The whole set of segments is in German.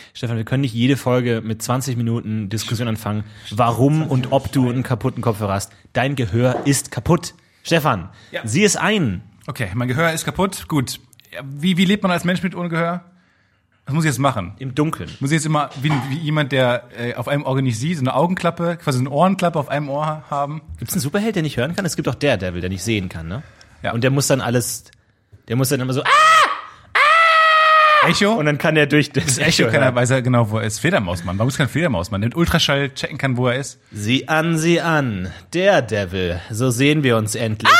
Stefan, wir können nicht jede Folge mit 20 Minuten Diskussion anfangen, warum und ob du einen kaputten Kopfhörer hast. Dein Gehör ist kaputt. Stefan, sieh es ein. Okay, mein Gehör ist kaputt. Gut. Wie lebt man als Mensch mit ohne Gehör? Was muss ich jetzt machen? Im Dunkeln. Muss ich jetzt immer wie jemand, der auf einem Ohr nicht sieht, so eine Augenklappe, quasi eine Ohrenklappe auf einem Ohr haben? Gibt es einen Superheld, der nicht hören kann? Es gibt auch Daredevil, der nicht sehen kann, ne? Ja. Und der muss dann immer so, Echo? und dann kann er durch das Echo hören. Weiß er genau, wo er ist. Fledermausmann. Warum ist kein Fledermausmann? Der mit Ultraschall checken kann, wo er ist. Sieh an. Daredevil. So sehen wir uns endlich.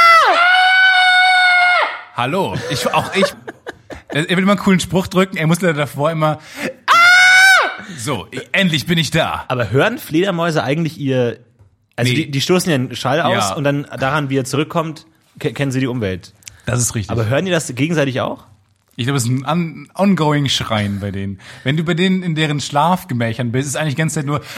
Hallo. Ich. Er will immer einen coolen Spruch drücken, er muss davor immer so, endlich bin ich da. Aber hören Fledermäuse eigentlich also Nee. die stoßen ja einen Schall aus Ja. und dann daran, wie er zurückkommt, kennen sie die Umwelt. Das ist richtig. Aber hören die das gegenseitig auch? Ich glaube, es ist ein ongoing Schreien bei denen. Wenn du bei denen in deren Schlafgemächern bist, ist eigentlich die ganze Zeit nur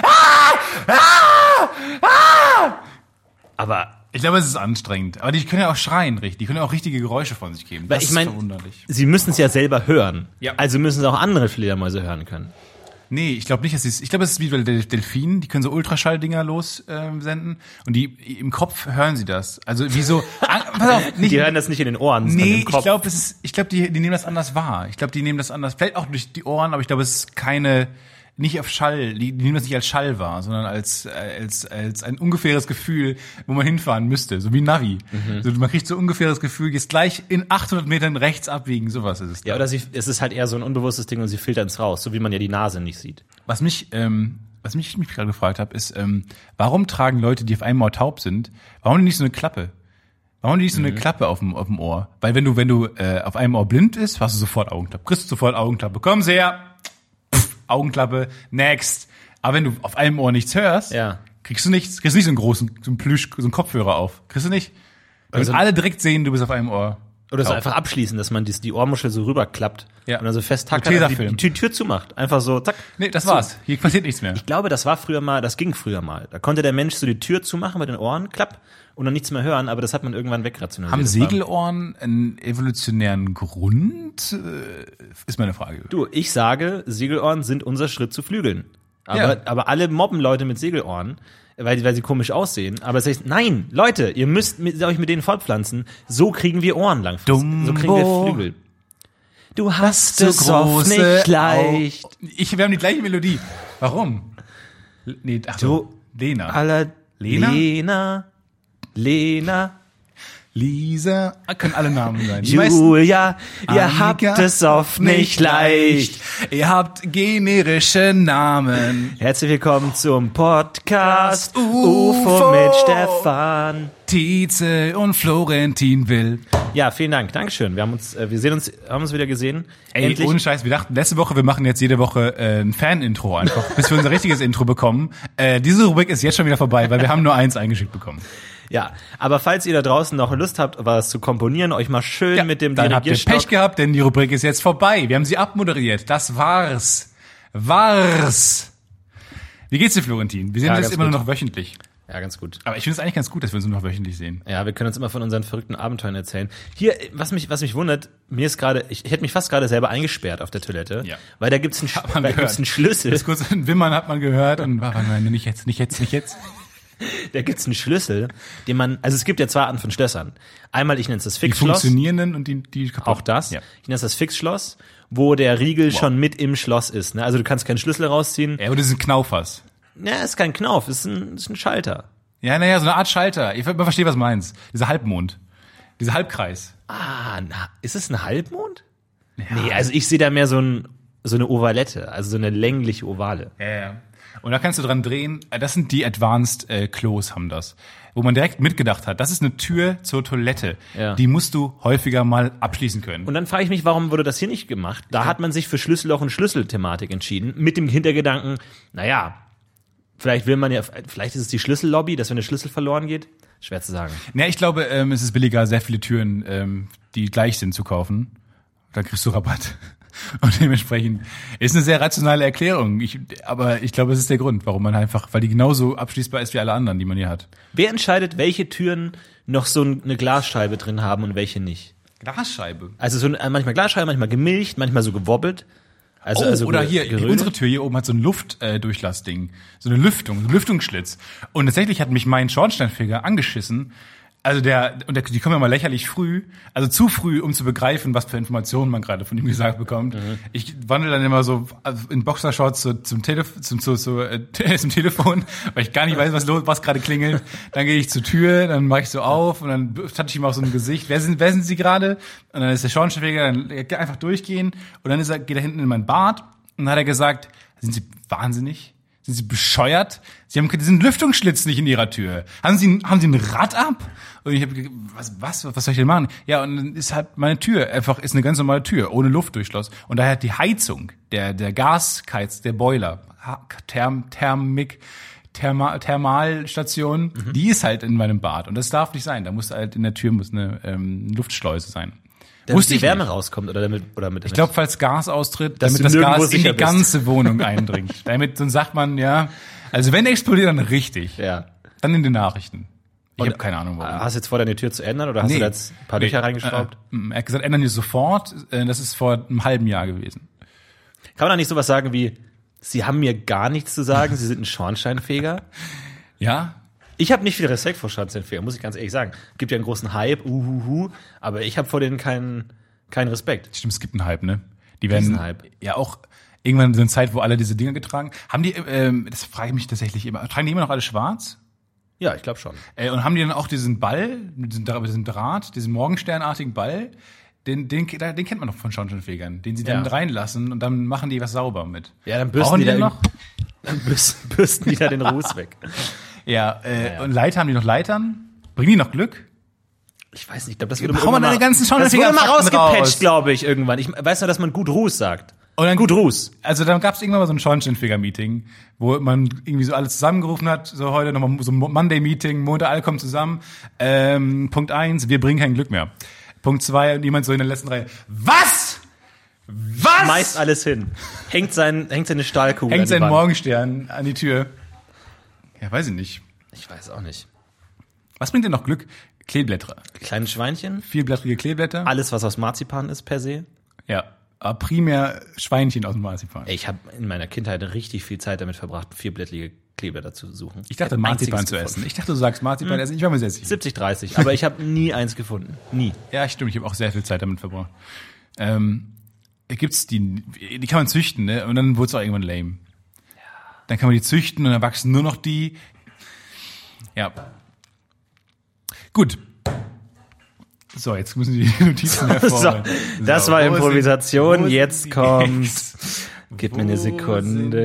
Aber ich glaube, es ist anstrengend. Aber die können ja auch schreien, richtig. Die können ja auch richtige Geräusche von sich geben. weil Das ich meine, ist verwunderlich. sie müssen es ja selber hören. Ja. Also müssen es auch andere Fledermäuse hören können. Nee, ich glaube nicht, ich glaube, es ist wie bei Delfinen, die können so Ultraschalldinger senden und die im Kopf hören sie das. Also wie so pass auf, nicht, Die hören das nicht in den Ohren, sondern nee, im Kopf. ich glaube, die nehmen das anders wahr. Ich glaube, die nehmen das anders, vielleicht auch durch die Ohren, aber ich glaube, es ist nicht auf Schall, die nehmen das nicht als Schall wahr, sondern als ein ungefähres Gefühl, wo man hinfahren müsste, so wie ein Navi. So, man kriegt so ein ungefähres Gefühl, gehst gleich in 800 Metern rechts abbiegen, sowas ist es. Ja, oder es ist halt eher so ein unbewusstes Ding und sie filtern es raus, so wie man ja die Nase nicht sieht. Was mich gerade gefragt habe, ist, warum tragen Leute, die auf einmal taub sind, warum nicht so eine Klappe? Warum nicht so eine Klappe auf dem Ohr? Weil wenn du auf einem Ohr blind bist, hast du sofort Augenklappe. Kriegst du sofort Augenklappe. Komm her! Augenklappe, next. Aber wenn du auf einem Ohr nichts hörst, kriegst du nicht so einen großen, so einen Kopfhörer auf. Kriegst du nicht? Damit alle direkt sehen, du bist auf einem Ohr. Oder so einfach abschließen, dass man die Ohrmuschel so rüberklappt und dann so fest tackert Tesafilm. und die Tür zumacht. Einfach so, zack. Nee, das war's. Hier passiert nichts mehr. Ich glaube, das ging früher mal. Da konnte der Mensch so die Tür zumachen mit den Ohren, klapp, und dann nichts mehr hören, aber das hat man irgendwann wegrationalisiert. Haben Segelohren einen evolutionären Grund? Ist meine Frage. Du, ich sage, Segelohren sind unser Schritt zu Flügeln. Aber alle mobben Leute mit Segelohren, weil sie komisch aussehen. Aber es heißt, nein, Leute, ihr müsst euch mit denen fortpflanzen. So kriegen wir Ohren langfristig. So kriegen wir Flügel. Du hast es so oft große nicht leicht. Wir haben die gleiche Melodie. Warum? Lena. Lena, Lisa, können alle Namen sein. Julia, ihr Annika, habt es oft nicht leicht. Ihr habt generische Namen. Herzlich willkommen zum Podcast UFO mit Stefan, Tietze und Florentin Will. Ja, vielen Dank, Dankeschön. Wir haben uns wieder gesehen. Ey, Endlich. ohne Scheiß, wir dachten letzte Woche, wir machen jetzt jede Woche ein Fan-Intro einfach, bis wir unser richtiges Intro bekommen. Diese Rubrik ist jetzt schon wieder vorbei, weil wir haben nur eins eingeschickt bekommen. Ja, aber falls ihr da draußen noch Lust habt, was zu komponieren, euch mal schön mit dem dann habt ihr Dirigierstock. Pech gehabt, denn die Rubrik ist jetzt vorbei. Wir haben sie abmoderiert. Das war's. Wie geht's dir, Florentin? Wir sehen uns jetzt immer nur noch wöchentlich. Ja, ganz gut. Aber ich finde es eigentlich ganz gut, dass wir uns nur noch wöchentlich sehen. Ja, wir können uns immer von unseren verrückten Abenteuern erzählen. Hier, was mich wundert, ich hätte mich fast gerade selber eingesperrt auf der Toilette, weil da gibt's einen Schlüssel. Das kurz ein Wimmern hat man gehört und war nicht jetzt. Da gibt's einen Schlüssel, also es gibt ja zwei Arten von Schlössern. Einmal, ich nenne es das Die Fixschloss. funktionierenden und die kaputt. Auch das. Ja. Ich nenne es das Fixschloss, wo der Riegel schon mit im Schloss ist. Ne? Also du kannst keinen Schlüssel rausziehen. Ja, aber das ist ein Knauffass. Ja, ist kein Knauf, ist ein Schalter. Ja, naja, so eine Art Schalter. Ich verstehe, was du meinst. Dieser Halbmond. Dieser Halbkreis. Ist es ein Halbmond? Ja. Nee, also ich sehe da mehr so eine Ovalette, also so eine längliche Ovale. Ja. Und da kannst du dran drehen. Das sind die Advanced Klos, haben das. Wo man direkt mitgedacht hat, das ist eine Tür zur Toilette. Ja. Die musst du häufiger mal abschließen können. Und dann frage ich mich, warum wurde das hier nicht gemacht? Da hat man sich für Schlüsselloch und Schlüsselthematik entschieden, mit dem Hintergedanken, vielleicht ist es die Schlüssellobby, dass wenn der Schlüssel verloren geht. Schwer zu sagen. Ja, ich glaube, es ist billiger, sehr viele Türen, die gleich sind, zu kaufen. Da kriegst du Rabatt. Und dementsprechend ist eine sehr rationale Erklärung. Aber ich glaube, es ist der Grund, warum man weil die genauso abschließbar ist wie alle anderen, die man hier hat. Wer entscheidet, welche Türen noch so eine Glasscheibe drin haben und welche nicht? Glasscheibe? Also manchmal Glasscheibe, manchmal gemilcht, manchmal so gewobbelt. Oder hier, unsere Tür hier oben hat so ein Luftdurchlassding. So eine Lüftung, so ein Lüftungsschlitz. Und tatsächlich hat mich mein Schornsteinfeger angeschissen. Also die kommen ja mal lächerlich früh, also zu früh, um zu begreifen, was für Informationen man gerade von ihm gesagt bekommt. Mhm. Ich wandle dann immer so in Boxershorts zum Telefon, weil ich gar nicht weiß, was gerade klingelt. Dann gehe ich zur Tür, dann mache ich so auf und dann touche ich ihm auch so ein Gesicht. Wer sind Sie gerade? Und dann ist der Schornsteinfeger, dann einfach durchgehen und dann geht er hinten in mein Bad und dann hat er gesagt, sind Sie wahnsinnig? Sind Sie bescheuert? Sie haben diesen Lüftungsschlitz nicht in Ihrer Tür. Haben Sie ein Rad ab? Und ich habe was soll ich denn machen? Ja, und dann ist halt meine Tür ist eine ganz normale Tür ohne Luftdurchschluss. Und daher hat die Heizung, der Gaskeiz, der Boiler, Thermalstation, die ist halt in meinem Bad und das darf nicht sein. Da muss halt in der Tür eine Luftschleuse sein. Damit die Wärme rauskommt Ich glaube, falls Gas austritt, damit das Gas in die ganze Wohnung eindringt. Dann sagt man, ja, also wenn der explodiert, dann richtig. Ja. Dann in den Nachrichten. Ich habe keine Ahnung, warum. Hast du jetzt vor, deine Tür zu ändern oder hast du da jetzt ein paar Löcher reingeschraubt? Er hat gesagt, ändern wir sofort. Das ist vor einem halben Jahr gewesen. Kann man da nicht sowas sagen wie, Sie haben mir gar nichts zu sagen, Sie sind ein Schornsteinfeger? Ja. Ich habe nicht viel Respekt vor Schornsteinfegern, muss ich ganz ehrlich sagen. Gibt ja einen großen Hype, aber ich habe vor denen keinen Respekt. Stimmt, es gibt einen Hype, ne? Die werden ja auch irgendwann so eine Zeit, wo alle diese Dinger getragen haben. Die, das frage ich mich tatsächlich immer. Tragen die immer noch alle schwarz? Ja, ich glaube schon. Und haben die dann auch diesen Ball, diesen Draht, diesen morgensternartigen Ball? Den kennt man doch von Schornsteinfegern, den sie dann reinlassen und dann machen die was sauber mit. Ja, dann bürsten die da noch. Dann bürsten die da den Ruß weg. Ja, und Leiter, haben die noch Leitern? Bringen die noch Glück? Ich weiß nicht, ich glaube, das wird immer rausgepatcht, glaube ich, irgendwann. Ich weiß nur, dass man gut Ruß sagt. Und dann gut Ruß. Also dann gab es irgendwann mal so ein Schornsteinfeger-Meeting, wo man irgendwie so alles zusammengerufen hat, so heute nochmal so ein Monday-Meeting, Montag, alle kommen zusammen. Punkt 1, wir bringen kein Glück mehr. Punkt 2, und jemand so in der letzten Reihe, was? Schmeißt alles hin. Hängt seine Stahlkugel Hängt seinen Morgenstern an die Tür. Ja, weiß ich nicht. Ich weiß auch nicht. Was bringt denn noch Glück? Kleeblätter. Kleine Schweinchen. Vielblättrige Kleeblätter. Alles, was aus Marzipan ist, per se. Ja, aber primär Schweinchen aus dem Marzipan. Ich habe in meiner Kindheit richtig viel Zeit damit verbracht, vierblättrige Kleeblätter zu suchen. Ich dachte, Marzipan zu essen. Ich dachte, du sagst Marzipan essen. Ich war mir sehr sicher. 70-30, aber ich habe nie eins gefunden. Nie. Ja, stimmt. Ich habe auch sehr viel Zeit damit verbracht. Gibt's die kann man züchten, ne? Und dann wurde es auch irgendwann lame. Ja. Dann kann man die züchten und dann wachsen nur noch die. Ja. Gut. So, jetzt müssen die Notizen hervorholen. So, das war Improvisation. Jetzt kommt. Gib mir eine Sekunde.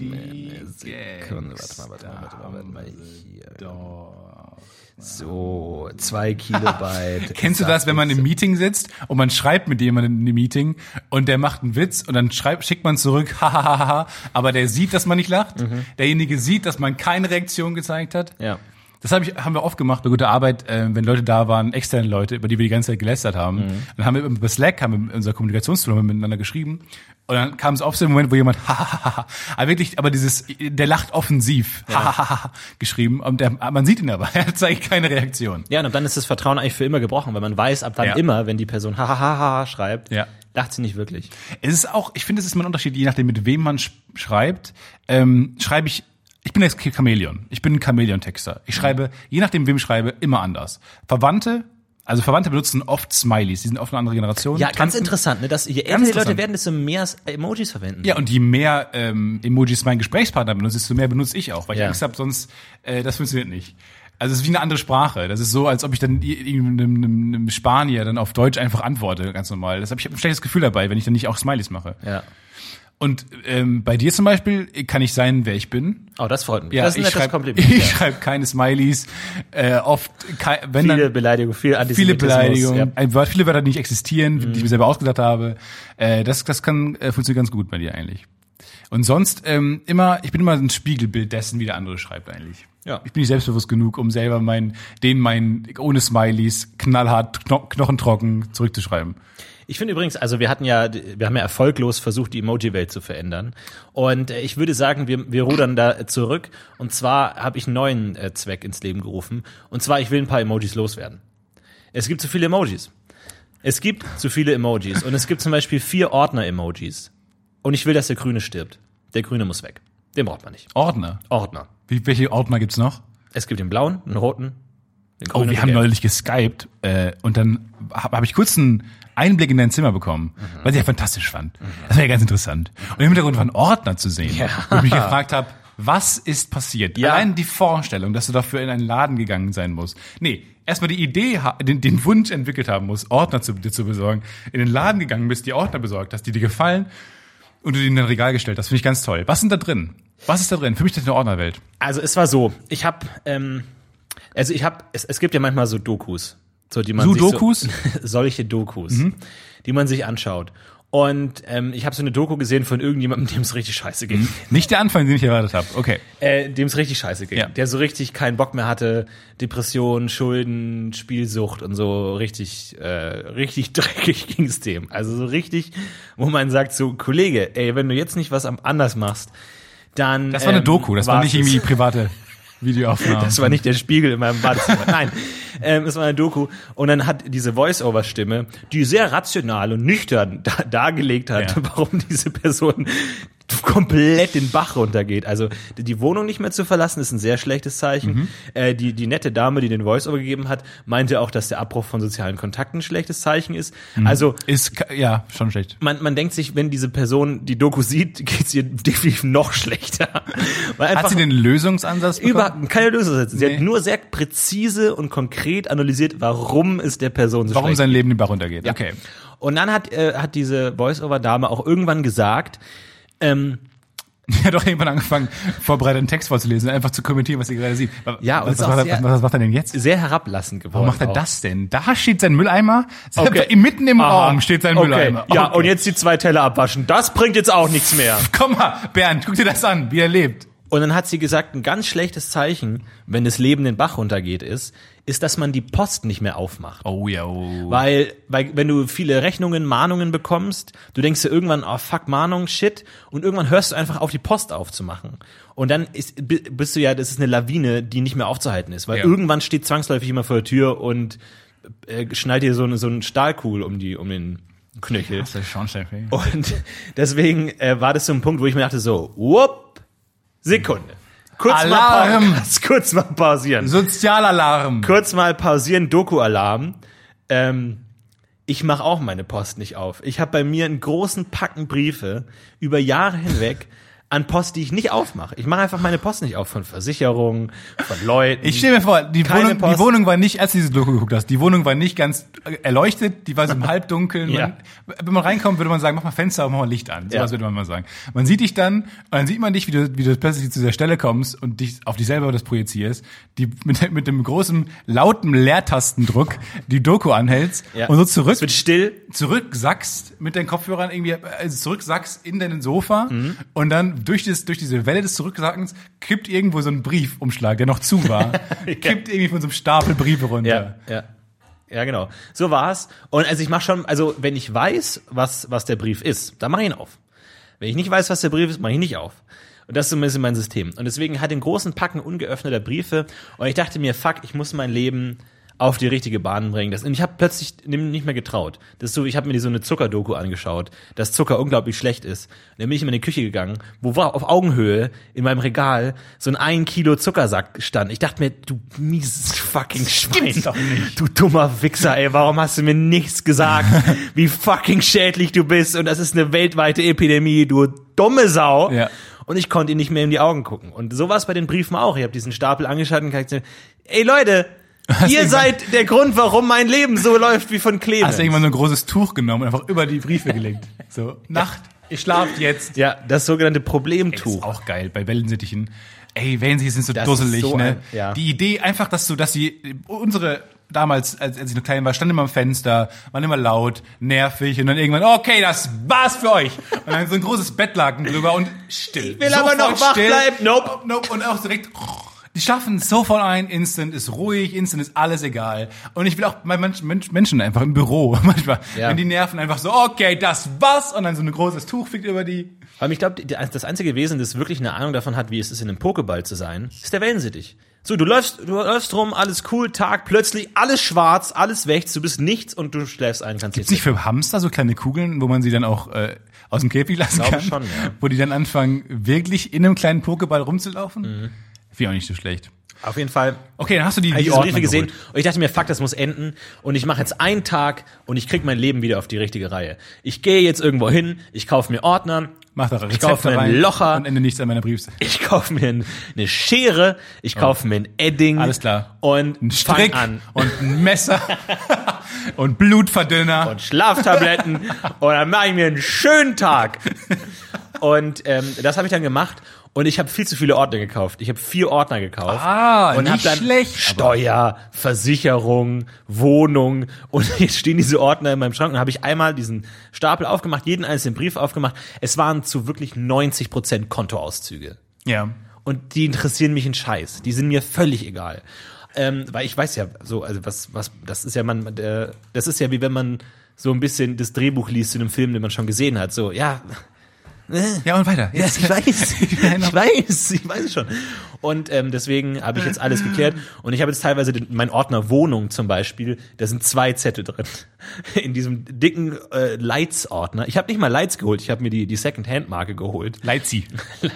Warte mal. Hier. So, 2 Kilobyte. Kennst du das, wenn man im Meeting sitzt und man schreibt mit jemandem in dem Meeting und der macht einen Witz und dann schickt man zurück, hahaha, aber der sieht, dass man nicht lacht. Mhm. Derjenige sieht, dass man keine Reaktion gezeigt hat. Ja. Das haben wir oft gemacht bei guter Arbeit, wenn Leute da waren, externe Leute, über die wir die ganze Zeit gelästert haben. Mhm. Dann haben wir über Slack, unser Kommunikationstool miteinander geschrieben. Und dann kam es oft so ein Moment, wo jemand aber der lacht offensiv, geschrieben. Und man sieht ihn aber, er zeigt keine Reaktion. Ja, und dann ist das Vertrauen eigentlich für immer gebrochen, weil man weiß, ab dann immer, wenn die Person schreibt, lacht sie nicht wirklich. Ich finde, es ist mal ein Unterschied, je nachdem, mit wem man schreibt. Ich bin jetzt Chamäleon. Ich bin ein Chamäleon-Texter. Ich schreibe, je nachdem, wem ich schreibe, immer anders. Verwandte benutzen oft Smileys. Die sind oft eine andere Generation. Ja, ganz interessant, ne? Dass je älter die Leute werden, desto mehr Emojis verwenden. Ja, und je mehr Emojis mein Gesprächspartner benutzt, desto mehr benutze ich auch. Weil ich Angst habe, sonst, das funktioniert nicht. Also es ist wie eine andere Sprache. Das ist so, als ob ich dann einem Spanier dann auf Deutsch einfach antworte, ganz normal. Ich habe ein schlechtes Gefühl dabei, wenn ich dann nicht auch Smileys mache. Ja. Und bei dir zum Beispiel kann ich sein, wer ich bin. Oh, das freut mich. Ja, das ist ein nettes Kompliment. Ich schreibe keine Smileys. Viele Beleidigungen, viel Antisemitismus. Viele Beleidigungen, viele Wörter, die nicht existieren, die ich mir selber ausgedacht habe. Das kann funktioniert ganz gut bei dir eigentlich. Und sonst ich bin immer ein Spiegelbild dessen, wie der andere schreibt eigentlich. Ja. Ich bin nicht selbstbewusst genug, um selber ohne Smileys knallhart, knochentrocken zurückzuschreiben. Ich finde übrigens, also wir haben ja erfolglos versucht, die Emoji-Welt zu verändern. Und ich würde sagen, wir rudern da zurück. Und zwar habe ich einen neuen Zweck ins Leben gerufen. Und zwar, ich will ein paar Emojis loswerden. Es gibt zu viele Emojis. Und es gibt zum Beispiel 4 Ordner-Emojis. Und ich will, dass der Grüne stirbt. Der Grüne muss weg. Den braucht man nicht. Ordner. Welche Ordner gibt's noch? Es gibt den blauen, den roten, den Oh, grünen. wir haben neulich geskypt und dann hab ich kurz einen Einblick in dein Zimmer bekommen, was ich ja fantastisch fand. Das war ja ganz interessant. Und im Hintergrund war ein Ordner zu sehen, wo ich mich gefragt habe, was ist passiert? Ja. Allein die Vorstellung, dass du dafür in einen Laden gegangen sein musst. Nee, erstmal die Idee, den Wunsch entwickelt haben musst, Ordner dir zu besorgen, in den Laden gegangen bist, die Ordner besorgt hast, die dir gefallen und du die in dein Regal gestellt hast. Finde ich ganz toll. Was sind da drin? Was ist da drin? Für mich ist das eine Ordnerwelt. Also es war so, es gibt ja manchmal so Dokus, so die man Dokus? solche Dokus, die man sich anschaut. Und ich habe so eine Doku gesehen von irgendjemandem, dem es richtig scheiße ging. Nicht der Anfang, den ich erwartet habe. Okay. Dem es richtig scheiße ging. Ja. Der so richtig keinen Bock mehr hatte, Depression, Schulden, Spielsucht und so richtig dreckig ging's dem. Also so richtig, wo man sagt so, Kollege, ey, wenn du jetzt nicht was anders machst, dann Das war eine Doku, das war nicht irgendwie private Videoaufnahmen. Das war nicht der Spiegel in meinem Badezimmer. Nein, es war eine Doku. Und dann hat diese Voice-Over-Stimme, die sehr rational und nüchtern dargelegt hat, warum diese Person komplett den Bach runtergeht. Also die Wohnung nicht mehr zu verlassen, ist ein sehr schlechtes Zeichen. Die nette Dame, die den Voice-Over gegeben hat, meinte auch, dass der Abbruch von sozialen Kontakten ein schlechtes Zeichen ist. Also ist ja schon schlecht. Man denkt sich, wenn diese Person die Doku sieht, geht's ihr definitiv noch schlechter. Weil einfach Hat sie den Lösungsansatz bekommen? keine Lösungsansätze. Sie hat nur sehr präzise und konkret analysiert, warum es der Person so Warum schlecht sein Leben den Bach runtergeht. Ja. Okay. Und dann hat diese Voice-Over-Dame auch irgendwann gesagt, Er hat doch irgendwann angefangen, vorbereitet einen Text vorzulesen, einfach zu kommentieren, was sie gerade sieht. Ja, und was macht er denn jetzt? sehr herablassend geworden. Warum macht er auch. das denn? Da steht sein Mülleimer. Okay. Mitten im Aha. Raum steht sein Okay. Mülleimer. Ja, und jetzt die 2 Teller abwaschen. Das bringt jetzt auch nichts mehr. Komm mal, Bernd, guck dir das an, wie er lebt. Und dann hat sie gesagt, ein ganz schlechtes Zeichen, wenn das Leben den Bach runtergeht, ist, dass man die Post nicht mehr aufmacht. Oh ja. Oh. Weil wenn du viele Rechnungen, Mahnungen bekommst, du denkst dir irgendwann, oh fuck, Mahnung, shit, und irgendwann hörst du einfach auf, die Post aufzumachen. Und dann bist du ja, das ist eine Lawine, die nicht mehr aufzuhalten ist, weil irgendwann steht zwangsläufig jemand vor der Tür und schnallt dir so einen Stahlkugel um den Knöchel. Das ist schon schäfig. Und deswegen war das so ein Punkt, wo ich mir dachte so, whoop, Sekunde. Alarm! Kurz mal pausieren. Sozialalarm. Kurz mal pausieren, Doku-Alarm. Ich mache auch meine Post nicht auf. Ich habe bei mir einen großen Packen Briefe über Jahre hinweg an Post, die ich nicht aufmache. Ich mache einfach meine Post nicht auf, von Versicherungen, von Leuten. Ich stelle mir vor, die Wohnung war nicht, als du diese Doku geguckt hast, die Wohnung war nicht ganz erleuchtet, die war so im Halbdunkeln. Ja. Wenn man reinkommt, würde man sagen, mach mal Fenster auf, mach mal Licht an. Sowas würde man mal sagen. Man sieht dich dann, und dann sieht man dich, wie du plötzlich zu dieser Stelle kommst und dich auf dich selber das projizierst, die mit dem großen, lauten Leertastendruck die Doku anhältst und so Es wird still. zurücksackst mit deinen Kopfhörern irgendwie, zurücksackst in dein Sofa und dann durch diese Welle des Zurücksackens kippt irgendwo so ein Briefumschlag, der noch zu war, kippt irgendwie von so einem Stapel Briefe runter. Ja, genau. So war's. Und also ich mache schon, also wenn ich weiß, was der Brief ist, dann mache ich ihn auf. Wenn ich nicht weiß, was der Brief ist, mache ich ihn nicht auf. Und das ist so ein bisschen mein System. Und deswegen hat den großen Packen ungeöffneter Briefe. Und ich dachte mir, fuck, ich muss mein Leben auf die richtige Bahn bringen. Und ich habe plötzlich nicht mehr getraut. Das ist so, ich habe mir so eine Zuckerdoku angeschaut, dass Zucker unglaublich schlecht ist. Und dann bin ich in meine Küche gegangen, wo war auf Augenhöhe in meinem Regal so ein 1 Kilo Zuckersack stand. Ich dachte mir, du mieses fucking Schwein, doch nicht. du dummer Wichser, ey, warum hast du mir nichts gesagt, wie fucking schädlich du bist und das ist eine weltweite Epidemie, du dumme Sau. Ja. Und ich konnte ihm nicht mehr in die Augen gucken. Und so war es bei den Briefen auch. Ich habe diesen Stapel angeschaut und gesagt, ey Leute, ihr seid der Grund, warum mein Leben so läuft wie von Clemens. Hast du irgendwann so ein großes Tuch genommen und einfach über die Briefe gelegt. So, Nacht, ihr schlaft jetzt. Ja, das sogenannte Ey, das Problemtuch. ist auch geil, bei Wellensittichen. Ey, Wellensittiche sind so Das dusselig, ist so ne? ja. Die Idee einfach, dass unsere, damals, als ich noch klein war, standen immer am Fenster, waren immer laut, nervig und dann irgendwann, okay, das war's für euch. Und dann so ein großes Bettlaken drüber und still. Ich will aber noch wach bleiben. Nope. Nope. Und auch direkt, die schlafen sofort ein, instant ist ruhig, instant ist alles egal. Und ich will auch bei manchen Menschen einfach im Büro, manchmal, wenn die nerven, einfach so, okay, das war's. Und dann so ein großes Tuch fliegt über die. Aber ich glaube, das einzige Wesen, das wirklich eine Ahnung davon hat, wie es ist, in einem Pokéball zu sein, ist der Wellensittich. So, du läufst rum, alles cool, Tag, plötzlich alles schwarz, alles wächst, du bist nichts und du schläfst ein, kannst Gibt's nicht für Hamster so kleine Kugeln, wo man sie dann auch aus dem Käfig lassen kann. Schon, ja. Wo die dann anfangen, wirklich in einem kleinen Pokéball rumzulaufen. Finde ich auch nicht so schlecht. Auf jeden Fall. Okay, dann hast du die Ordner Briefe gesehen geholt. und ich dachte mir, fuck, das muss enden und ich mache jetzt einen Tag und ich krieg mein Leben wieder auf die richtige Reihe. Ich gehe jetzt irgendwo hin, ich kaufe mir Ordner, Mach doch ich kaufe mir einen Locher und ende nichts an meiner Briefseite. Ich kaufe mir eine Schere, ich kaufe mir ein Edding. Alles klar. Und ein Strick an. Und ein Messer und Blutverdünner. Und Schlaftabletten und dann mache ich mir einen schönen Tag. Und das habe ich dann gemacht. Und ich habe viel zu viele Ordner gekauft. Ich habe 4 Ordner gekauft. Und nicht hab dann schlecht. Steuer, Versicherung, Wohnung. Und jetzt stehen diese Ordner in meinem Schrank. Und habe ich einmal diesen Stapel aufgemacht, jeden einzelnen Brief aufgemacht. Es waren zu wirklich 90% Kontoauszüge. Ja. Und die interessieren mich einen Scheiß. Die sind mir völlig egal. Weil ich weiß ja so, also was, das ist ja das ist ja wie wenn man so ein bisschen das Drehbuch liest in einem Film, den man schon gesehen hat. So, ja. Ja, und weiter. Ja, ich weiß schon. Und deswegen habe ich jetzt alles geklärt. Und ich habe jetzt teilweise mein Ordner Wohnung zum Beispiel, da sind 2 Zettel drin. In diesem dicken Lights-Ordner. Ich habe nicht mal Lights geholt, ich habe mir die Second-Hand-Marke geholt. Lightsy.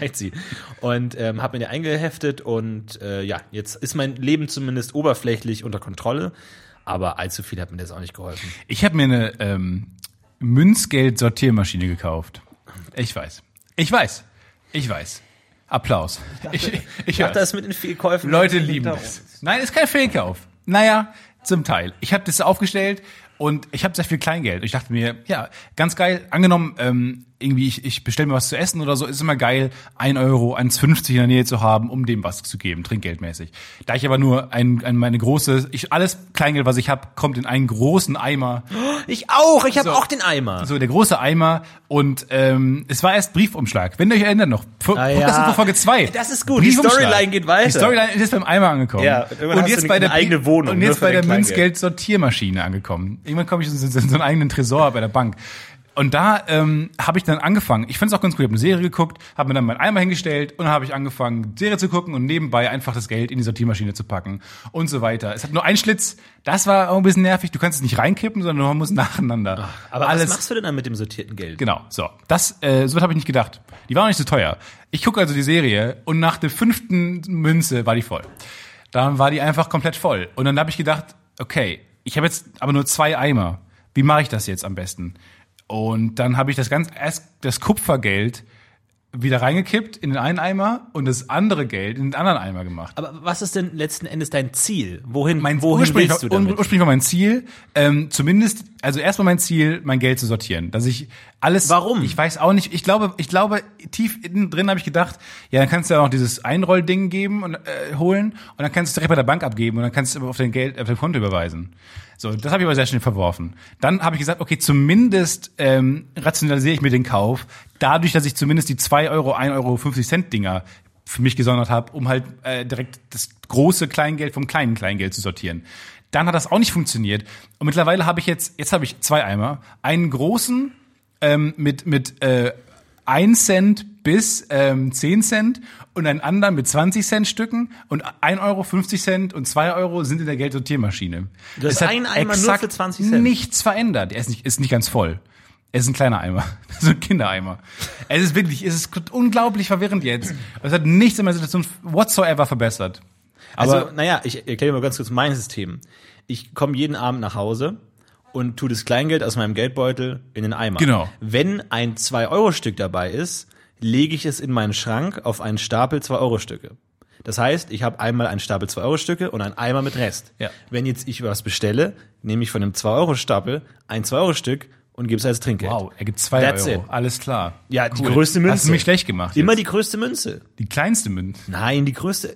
Und habe mir die eingeheftet und jetzt ist mein Leben zumindest oberflächlich unter Kontrolle. Aber allzu viel hat mir das auch nicht geholfen. Ich habe mir eine Münzgeld-Sortiermaschine gekauft. Ich weiß. Applaus. Ich dachte, das mit den Fehlkäufen. Leute lieben das. Nein, ist kein Fehlkauf. Naja, zum Teil. Ich habe das aufgestellt und ich habe sehr viel Kleingeld. Ich dachte mir, ja, ganz geil. Angenommen, irgendwie ich bestelle mir was zu essen oder so, ist immer geil, 1 Euro, 1,50 in der Nähe zu haben, um dem was zu geben, trinkgeldmäßig. Da ich aber nur alles Kleingeld, was ich habe, kommt in einen großen Eimer. Ich auch, ich habe auch den Eimer. So, der große Eimer und es war erst Briefumschlag. Wenn ihr euch erinnert noch, das ist Folge 2. Das ist gut, die Storyline geht weiter. Die Storyline ist jetzt beim Eimer angekommen. Ja, und jetzt bei der eigene Wohnung. Und jetzt bei der Münzgeld-Sortiermaschine angekommen. Irgendwann komme ich in so einen eigenen Tresor bei der Bank. Und da habe ich dann angefangen, ich fand es auch ganz cool, ich habe eine Serie geguckt, habe mir dann meinen Eimer hingestellt und dann habe ich angefangen, Serie zu gucken und nebenbei einfach das Geld in die Sortiermaschine zu packen und so weiter. Es hat nur einen Schlitz, das war auch ein bisschen nervig, du kannst es nicht reinkippen, sondern man muss nacheinander. Aber was machst du denn dann mit dem sortierten Geld? Genau, so. So habe ich nicht gedacht. Die war auch nicht so teuer. Ich gucke also die Serie und nach der 5. Münze war die voll. Dann war die einfach komplett voll. Und dann habe ich gedacht, okay, ich habe jetzt aber nur 2 Eimer. Wie mache ich das jetzt am besten? Und dann habe ich das Kupfergeld wieder reingekippt in den einen Eimer und das andere Geld in den anderen Eimer gemacht. Aber was ist denn letzten Endes dein Ziel? Wohin willst du damit? Ursprünglich war mein Ziel, erstmal mein Ziel, mein Geld zu sortieren. Dass ich alles. Warum? Ich weiß auch nicht. Ich glaube, tief innen drin habe ich gedacht, ja, dann kannst du ja noch dieses Einrollding geben und holen und dann kannst du es direkt bei der Bank abgeben und dann kannst du auf dein Konto überweisen. So, das habe ich aber sehr schnell verworfen. Dann habe ich gesagt, okay, zumindest rationalisiere ich mir den Kauf, dadurch, dass ich zumindest die 2 Euro, 1,50 Euro Dinger für mich gesondert habe, um halt direkt das große Kleingeld vom kleinen Kleingeld zu sortieren. Dann hat das auch nicht funktioniert. Und mittlerweile habe ich jetzt habe ich 2 Eimer. Einen großen mit 1 Cent bis 10 Cent und einen anderen mit 20 Cent Stücken und 1 Euro, 50 Cent und 2 Euro sind in der Geldsortiermaschine. Das ist ein Eimer nur für 20 Cent. Nichts verändert. Er ist nicht ganz voll. Es ist ein kleiner Eimer. So ein Kindereimer. Es ist unglaublich verwirrend jetzt. Es hat nichts in meiner Situation whatsoever verbessert. Aber ich erkläre mal ganz kurz mein System. Ich komme jeden Abend nach Hause und tue das Kleingeld aus meinem Geldbeutel in den Eimer. Genau. Wenn ein 2-Euro-Stück dabei ist, lege ich es in meinen Schrank auf einen Stapel 2-Euro-Stücke. Das heißt, ich habe einmal einen Stapel 2-Euro-Stücke und einen Eimer mit Rest. Ja. Wenn jetzt ich was bestelle, nehme ich von dem 2-Euro-Stapel ein 2-Euro-Stück und gebe es als Trinkgeld. Wow, er gibt 2 That's Euro. it. Alles klar. Ja, cool. Die größte Münze. Hast du mich schlecht gemacht. Immer jetzt. die größte Münze. Die kleinste Münze. Nein, die größte.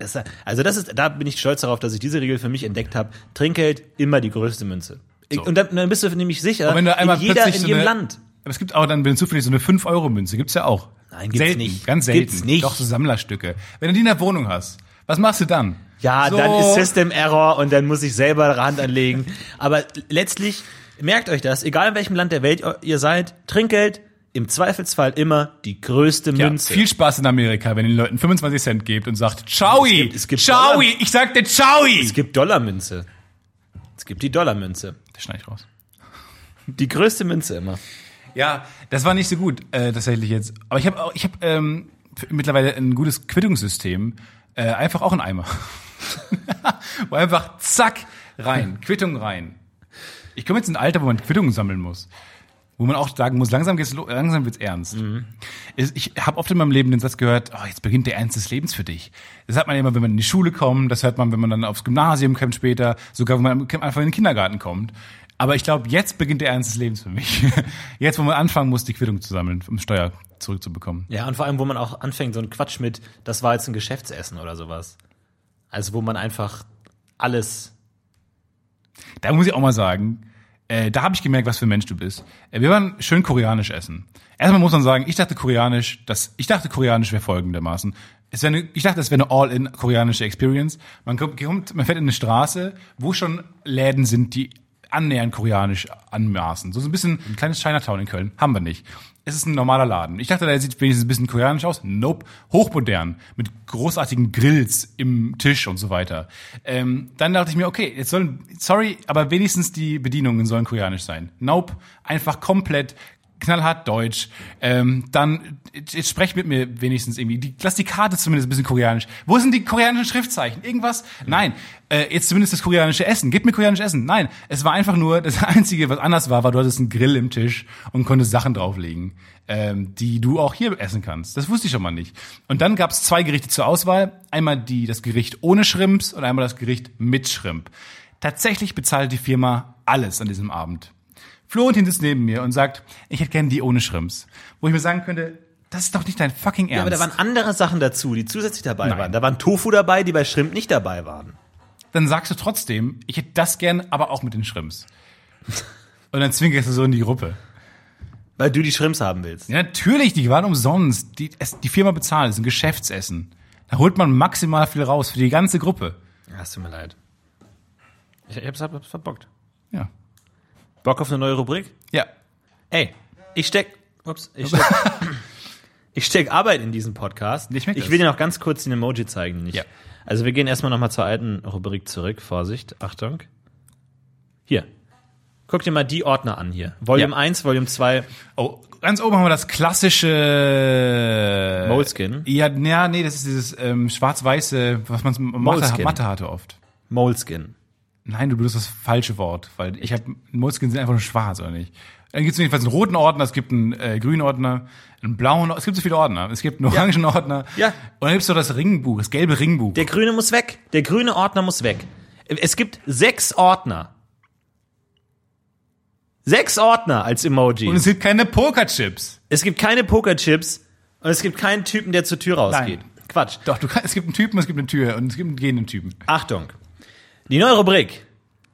Da bin ich stolz darauf, dass ich diese Regel für mich entdeckt habe. Trinkgeld, immer die größte Münze. So. Und dann bist du nämlich sicher, wenn du einmal in jedem Land. Aber es gibt auch dann, wenn zufällig so eine 5-Euro-Münze, gibt's ja auch. Nein, gibt's selten, nicht. Ganz selten. Gibt's nicht. Doch, so Sammlerstücke. Wenn du die in der Wohnung hast, was machst du dann? Ja, so. Dann ist System Error und dann muss ich selber Hand anlegen. Aber letztlich, merkt euch das, egal in welchem Land der Welt ihr seid, Trinkgeld, im Zweifelsfall immer die größte Münze. Ja, viel Spaß in Amerika, wenn ihr den Leuten 25 Cent gebt und sagt, Ciaui, es gibt Ciaui, ich sagte Ciaui. Es gibt Dollarmünze. Es gibt die Dollarmünze. Das schneide ich raus. Die größte Münze immer. Ja, das war nicht so gut, tatsächlich jetzt. Aber ich habe mittlerweile ein gutes Quittungssystem. Einfach auch einen Eimer. Wo einfach zack, rein, Quittung rein. Ich komme jetzt in ein Alter, wo man Quittungen sammeln muss. Wo man auch sagen muss, langsam wird's ernst. Mhm. Ich habe oft in meinem Leben den Satz gehört, jetzt beginnt der Ernst des Lebens für dich. Das hat man immer, wenn man in die Schule kommt, das hört man, wenn man dann aufs Gymnasium kommt später, sogar wenn man einfach in den Kindergarten kommt. Aber ich glaube, jetzt beginnt der Ernst des Lebens für mich. Jetzt, wo man anfangen muss, die Quittung zu sammeln, um Steuer zurückzubekommen. Ja, und vor allem, wo man auch anfängt, so ein Quatsch mit, das war jetzt ein Geschäftsessen oder sowas. Also, wo man einfach alles... Da muss ich auch mal sagen, da habe ich gemerkt, was für ein Mensch du bist. Wir waren schön koreanisch essen. Erstmal muss man sagen, ich dachte koreanisch wäre folgendermaßen. Ich dachte, es wäre eine all-in koreanische Experience. Man fährt in eine Straße, wo schon Läden sind, die annähernd koreanisch anmaßen. So ein bisschen ein kleines Chinatown in Köln. Haben wir nicht. Es ist ein normaler Laden. Ich dachte, der sieht wenigstens ein bisschen koreanisch aus. Nope. Hochmodern. Mit großartigen Grills im Tisch und so weiter. Dann dachte ich mir, okay, aber wenigstens die Bedienungen sollen koreanisch sein. Nope. Einfach komplett knallhart Deutsch. Dann jetzt sprecht mit mir wenigstens irgendwie. Lass die Karte zumindest ein bisschen koreanisch. Wo sind die koreanischen Schriftzeichen? Irgendwas? Nein. Jetzt zumindest das koreanische Essen. Gib mir koreanisches Essen. Nein. Es war einfach nur, das Einzige, was anders war, du hattest einen Grill im Tisch und konntest Sachen drauflegen, die du auch hier essen kannst. Das wusste ich schon mal nicht. Und dann gab es 2 Gerichte zur Auswahl. Einmal das Gericht ohne Shrimps und einmal das Gericht mit Shrimp. Tatsächlich bezahlt die Firma alles an diesem Abend. Florentin sitzt neben mir und sagt, ich hätte gerne die ohne Shrimps. Wo ich mir sagen könnte, das ist doch nicht dein fucking Ernst. Ja, aber da waren andere Sachen dazu, die zusätzlich dabei waren. Da waren Tofu dabei, die bei Shrimp nicht dabei waren. Dann sagst du trotzdem, ich hätte das gern, aber auch mit den Shrimps. Und dann zwinkerst du so in die Gruppe. Weil du die Shrimps haben willst. Ja, natürlich, die waren umsonst. Die Firma bezahlt, das ist ein Geschäftsessen. Da holt man maximal viel raus für die ganze Gruppe. Ja, es tut mir leid. Ich hab's verbockt. Ja. Bock auf eine neue Rubrik? Ja. Ey, ich steck Arbeit in diesen Podcast. Ich will dir noch ganz kurz den Emoji zeigen. Ja. Also wir gehen erstmal nochmal zur alten Rubrik zurück. Vorsicht, Achtung. Hier. Guck dir mal die Ordner an hier. Volume 1, Volume 2. Oh, ganz oben haben wir das klassische Moleskin. Ja, nee, das ist dieses schwarz-weiße, was man Mathe hatte oft. Moleskin. Nein, du benutzt das falsche Wort, weil Moleskin sind einfach nur schwarz, oder nicht? Dann gibt es jedenfalls einen roten Ordner, es gibt einen grünen Ordner, einen blauen Ordner, es gibt so viele Ordner. Es gibt einen orangen Ordner. Ja. Und dann gibt es noch das Ringbuch, das gelbe Ringbuch. Der grüne muss weg. Der grüne Ordner muss weg. Es gibt 6 Ordner. 6 Ordner als Emojis. Und es gibt keine Pokerchips. Es gibt keine Pokerchips und es gibt keinen Typen, der zur Tür rausgeht. Nein. Quatsch. Doch, es gibt einen Typen, es gibt eine Tür und es gibt einen gehenden Typen. Achtung. Die neue Rubrik.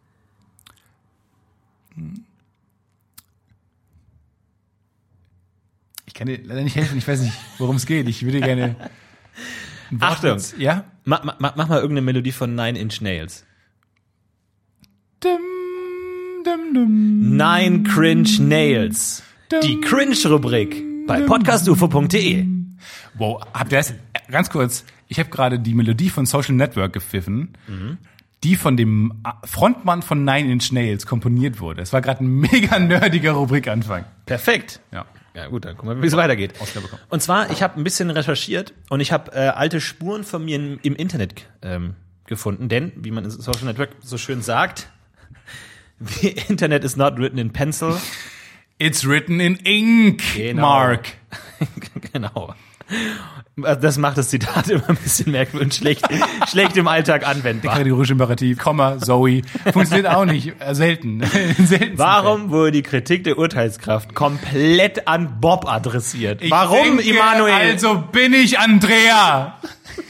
Ich kann dir leider nicht helfen, ich weiß nicht, worum es geht. Ich würde gerne... Achtung. Ja? Mach mal irgendeine Melodie von 9 Inch Nails. Dum, dum, dum. 9 Cringe Nails. Die Cringe-Rubrik bei podcastufo.de. Wow, habt ihr das? Ganz kurz, ich habe gerade die Melodie von Social Network gepfiffen, die von dem Frontmann von 9 Inch Nails komponiert wurde. Es war gerade ein mega nerdiger Rubrikanfang. Perfekt. Ja. Ja gut, dann gucken wir, wie es weitergeht. Und zwar, ich habe ein bisschen recherchiert und ich habe alte Spuren von mir im Internet gefunden, denn, wie man in Social Network so schön sagt, the Internet is not written in pencil. It's written in ink, genau. Mark. Genau. Das macht das Zitat immer ein bisschen merkwürdig, schlecht im Alltag anwendbar. Kategorische Imperativ, Komma, Zoe, funktioniert auch nicht, selten. Warum wurde die Kritik der Urteilskraft komplett an Bob adressiert? Warum, Immanuel? Also bin ich Andrea.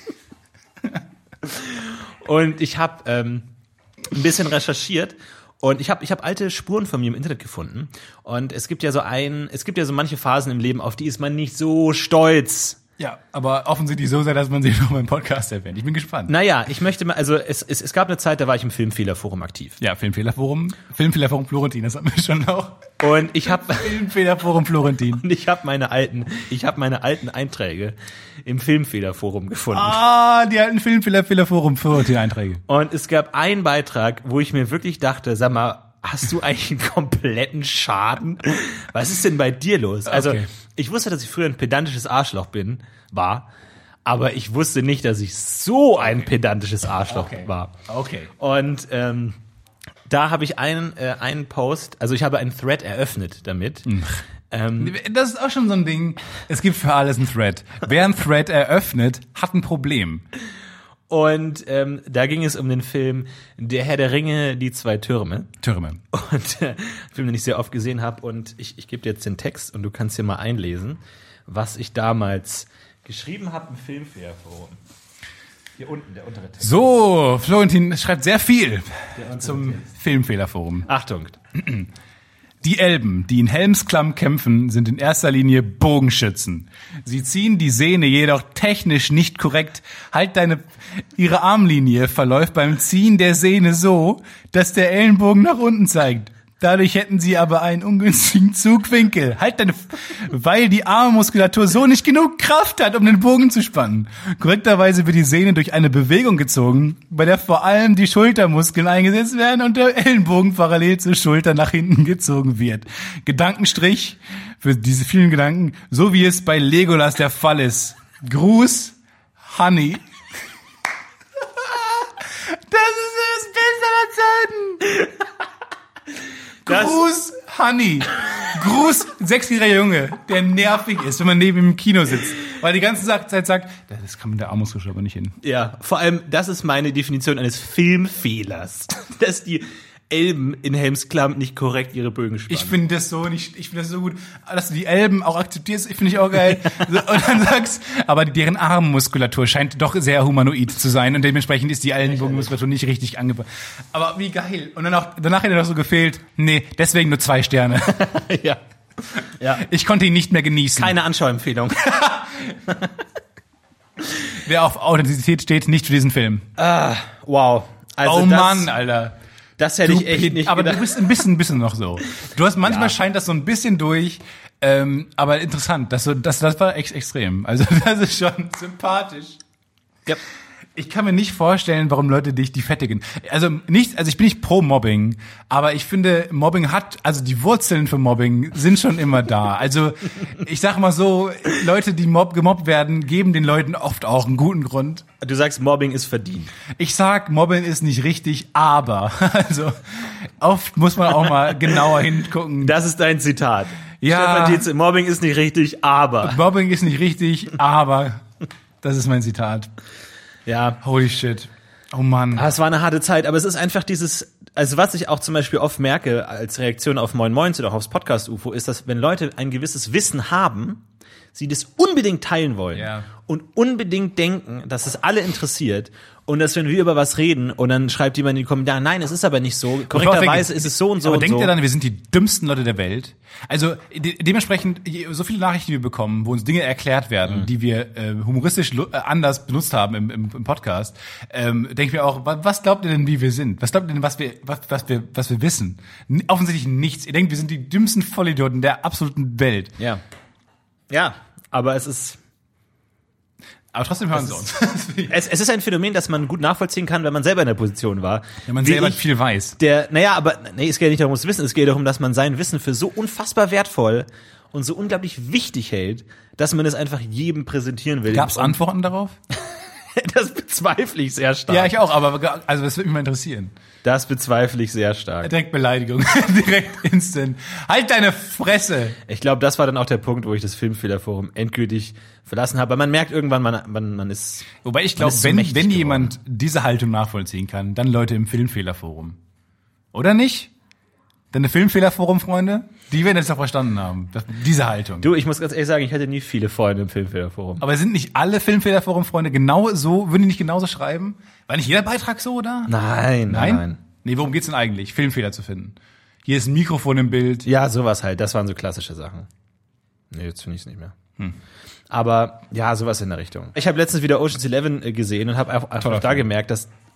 Und ich habe ein bisschen recherchiert. Und ich hab alte Spuren von mir im Internet gefunden. Und es gibt ja so manche Phasen im Leben, auf die ist man nicht so stolz. Ja, aber offensichtlich so sehr, dass man sie noch mal im Podcast erwähnt. Ich bin gespannt. Naja, ich möchte mal, also es gab eine Zeit, da war ich im Filmfehlerforum aktiv. Ja, Filmfehlerforum Florentin, das hatten wir schon noch. Und ich habe Filmfehlerforum Florentin. Und ich habe meine alten Einträge im Filmfehlerforum gefunden. Ah, die alten Filmfehlerforum Florentin Einträge. Und es gab einen Beitrag, wo ich mir wirklich dachte, sag mal, hast du eigentlich einen kompletten Schaden? Was ist denn bei dir los? Also, ich wusste, dass ich früher ein pedantisches Arschloch war, aber ich wusste nicht, dass ich so ein pedantisches Arschloch war. Okay. Und da habe ich einen Post, also ich habe einen Thread eröffnet damit. Das ist auch schon so ein Ding. Es gibt für alles einen Thread. Wer einen Thread eröffnet, hat ein Problem. Und da ging es um den Film Der Herr der Ringe, die zwei Türme. Und einen Film, den ich sehr oft gesehen habe. Und ich gebe dir jetzt den Text und du kannst hier mal einlesen, was ich damals geschrieben habe im Filmfehlerforum. Hier unten, der untere Text. So, Florentin schreibt sehr viel zum Filmfehlerforum. Achtung. Die Elben, die in Helmsklamm kämpfen, sind in erster Linie Bogenschützen. Sie ziehen die Sehne jedoch technisch nicht korrekt. Ihre Armlinie verläuft beim Ziehen der Sehne so, dass der Ellenbogen nach unten zeigt. Dadurch hätten sie aber einen ungünstigen Zugwinkel. Weil die Armmuskulatur so nicht genug Kraft hat, um den Bogen zu spannen. Korrekterweise wird die Sehne durch eine Bewegung gezogen, bei der vor allem die Schultermuskeln eingesetzt werden und der Ellenbogen parallel zur Schulter nach hinten gezogen wird. Gedankenstrich für diese vielen Gedanken, so wie es bei Legolas der Fall ist. Gruß, Honey. Das ist das Bild aller Zeiten. Gruß, Honey. Gruß, 6-jähriger Junge, der nervig ist, wenn man neben ihm im Kino sitzt. Weil die ganze Zeit sagt, das kann mit der Armmuskeln aber nicht hin. Ja, vor allem, das ist meine Definition eines Filmfehlers. Dass die Elben in Helmsklamm nicht korrekt ihre Bögen spannen. Ich finde das so gut, dass du die Elben auch akzeptierst, finde ich auch geil. Und dann sagst, aber deren Armmuskulatur scheint doch sehr humanoid zu sein und dementsprechend ist die Ellenbogenmuskulatur nicht richtig angepasst. Aber wie geil. Und danach hätte er noch so gefehlt, nee, deswegen nur 2 Sterne. Ja. Ich konnte ihn nicht mehr genießen. Keine Anschauempfehlung. Wer auf Authentizität steht, nicht für diesen Film. Wow. Also Mann, Alter. Das hätte ich echt nicht aber gedacht. Du bist ein bisschen noch so. Du hast manchmal scheint das so ein bisschen durch, aber interessant. Das war echt extrem. Also das ist schon sympathisch. Ja. Ich kann mir nicht vorstellen, warum Leute dich die fettigen. Also ich bin nicht pro Mobbing, aber ich finde, also die Wurzeln für Mobbing sind schon immer da. Also ich sag mal so, Leute, die gemobbt werden, geben den Leuten oft auch einen guten Grund. Du sagst, Mobbing ist verdient. Ich sag, Mobbing ist nicht richtig, aber also oft muss man auch mal genauer hingucken. Das ist dein Zitat. Ja. Stefan Tietze, Mobbing ist nicht richtig, aber. Mobbing ist nicht richtig, aber. Das ist mein Zitat. Ja. Holy shit. Oh Mann. Es war eine harte Zeit, aber es ist einfach also was ich auch zum Beispiel oft merke als Reaktion auf Moin Moins oder auch aufs Podcast-UFO, ist, dass wenn Leute ein gewisses Wissen haben, sie das unbedingt teilen wollen und unbedingt denken, dass es alle interessiert und dass wenn wir über was reden und dann schreibt jemand in die Kommentare, nein, es ist aber nicht so, korrekterweise ist es so und so. Aber und denkt so. ihr dann, wir sind die dümmsten Leute der Welt? Also dementsprechend, so viele Nachrichten, die wir bekommen, wo uns Dinge erklärt werden, die wir humoristisch anders benutzt haben im Podcast, denke ich mir auch, was glaubt ihr denn, wie wir sind? Was glaubt ihr denn, was wir wissen? Offensichtlich nichts. Ihr denkt, wir sind die dümmsten Vollidioten der absoluten Welt. Ja. Ja, aber es ist... Aber trotzdem hören sie uns. Es ist ein Phänomen, das man gut nachvollziehen kann, wenn man selber in der Position war. Wenn man selber viel weiß. Es geht ja nicht darum, das Wissen, es geht darum, dass man sein Wissen für so unfassbar wertvoll und so unglaublich wichtig hält, dass man es einfach jedem präsentieren will. Gab es Antworten darauf? Das bezweifle ich sehr stark. Ja, ich auch, aber also das würde mich mal interessieren. Das bezweifle ich sehr stark. Direkt Beleidigung, direkt instant. Halt deine Fresse! Ich glaube, das war dann auch der Punkt, wo ich das Filmfehlerforum endgültig verlassen habe. Weil man merkt irgendwann, man ist. Wobei ich glaube, wenn jemand diese Haltung nachvollziehen kann, dann Leute im Filmfehlerforum. Oder nicht? Deine Filmfehlerforum-Freunde, die werden das doch verstanden haben. Diese Haltung. Du, ich muss ganz ehrlich sagen, ich hatte nie viele Freunde im Filmfehlerforum. Aber sind nicht alle Filmfehlerforum-Freunde genau so, würden die nicht genauso schreiben? War nicht jeder Beitrag so, oder? Nein. Nee, worum geht's denn eigentlich? Filmfehler zu finden. Hier ist ein Mikrofon im Bild. Ja, sowas halt. Das waren so klassische Sachen. Nee, jetzt finde ich es nicht mehr. Aber ja, sowas in der Richtung. Ich habe letztens wieder Ocean's 11 gesehen und habe auch da gemerkt, dass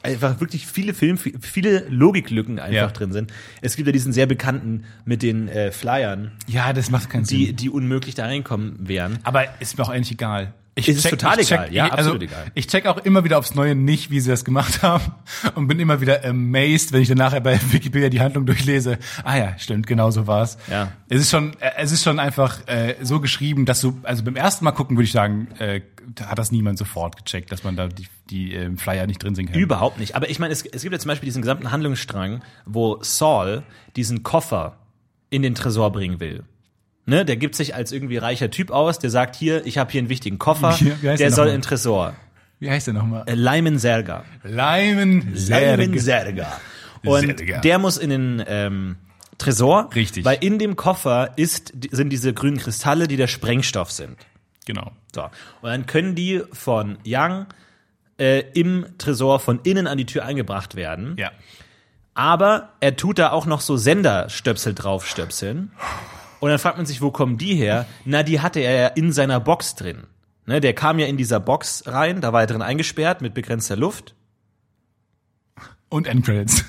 einfach wirklich viele Logiklücken einfach drin sind. Es gibt ja diesen sehr bekannten mit den Flyern. Ja, das macht keinen Sinn. Die unmöglich da reinkommen wären. Aber ist mir auch eigentlich egal. Ist total egal, ja, absolut egal. Ich check auch immer wieder aufs Neue nicht, wie sie das gemacht haben und bin immer wieder amazed, wenn ich dann nachher bei Wikipedia die Handlung durchlese. Ah ja, stimmt, genau so war's. Ja. Es ist schon einfach so geschrieben, dass du, also beim ersten Mal gucken würde ich sagen, hat das niemand sofort gecheckt, dass man da die Flyer nicht drin sehen kann. Überhaupt nicht. Aber ich meine, es gibt ja zum Beispiel diesen gesamten Handlungsstrang, wo Saul diesen Koffer in den Tresor bringen will. Ne, der gibt sich als irgendwie reicher Typ aus, der sagt hier, ich habe hier einen wichtigen Koffer, der soll in den Tresor. Wie heißt der nochmal? Lyman Zerga. Lyman Zerga. Und der muss in den Tresor, richtig, weil in dem Koffer sind diese grünen Kristalle, die der Sprengstoff sind. Genau. So. Und dann können die von Young im Tresor von innen an die Tür eingebracht werden. Ja. Aber er tut da auch noch so Senderstöpsel draufstöpseln. Und dann fragt man sich, wo kommen die her? Na, die hatte er ja in seiner Box drin. Ne, der kam ja in dieser Box rein, da war er drin eingesperrt mit begrenzter Luft. Und Endcredits.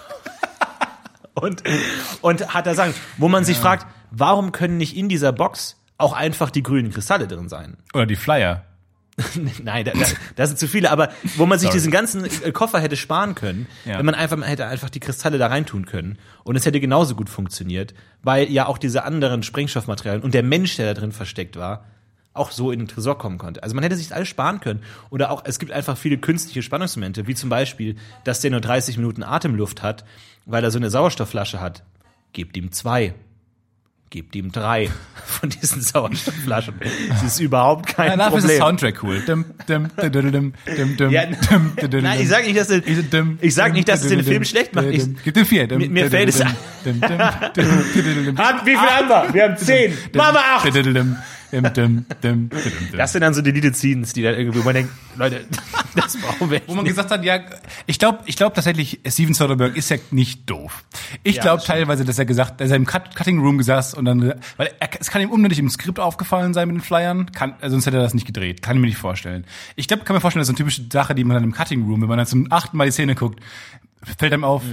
und hat da Sachen, wo man sich fragt, warum können nicht in dieser Box auch einfach die grünen Kristalle drin sein? Oder die Flyer. Nein, da sind zu viele, aber wo man sich diesen ganzen Koffer hätte sparen können, wenn man hätte einfach die Kristalle da reintun können und es hätte genauso gut funktioniert, weil ja auch diese anderen Sprengstoffmaterialien und der Mensch, der da drin versteckt war, auch so in den Tresor kommen konnte. Also man hätte sich das alles sparen können. Oder auch, es gibt einfach viele künstliche Spannungsmomente, wie zum Beispiel, dass der nur 30 Minuten Atemluft hat, weil er so eine Sauerstoffflasche hat. Gebt ihm 2. Gebt ihm 3 von diesen Sauerstoffflaschen. Das ist überhaupt kein Problem. Dafür ist das Soundtrack cool. Nein, ich sag nicht, dass es den Film schlecht macht. Gib dem 4. Mir fällt es an. Wie viel haben wir? Wir haben 10. Machen wir 8. Das sind dann so Deleted Scenes, die dann irgendwie, wo man denkt, Leute, das brauchen wir. Wo man gesagt hat, ja, ich glaube tatsächlich, Steven Soderbergh ist ja nicht doof. Ich glaube teilweise, dass er im Cutting Room gesaß und dann, weil es kann ihm unnötig im Skript aufgefallen sein mit den Flyern, sonst hätte er das nicht gedreht. Kann ich mir nicht vorstellen. Ich glaube, kann mir vorstellen, das ist eine typische Sache, die man dann im Cutting Room, wenn man dann zum 8. Mal die Szene guckt, fällt einem auf,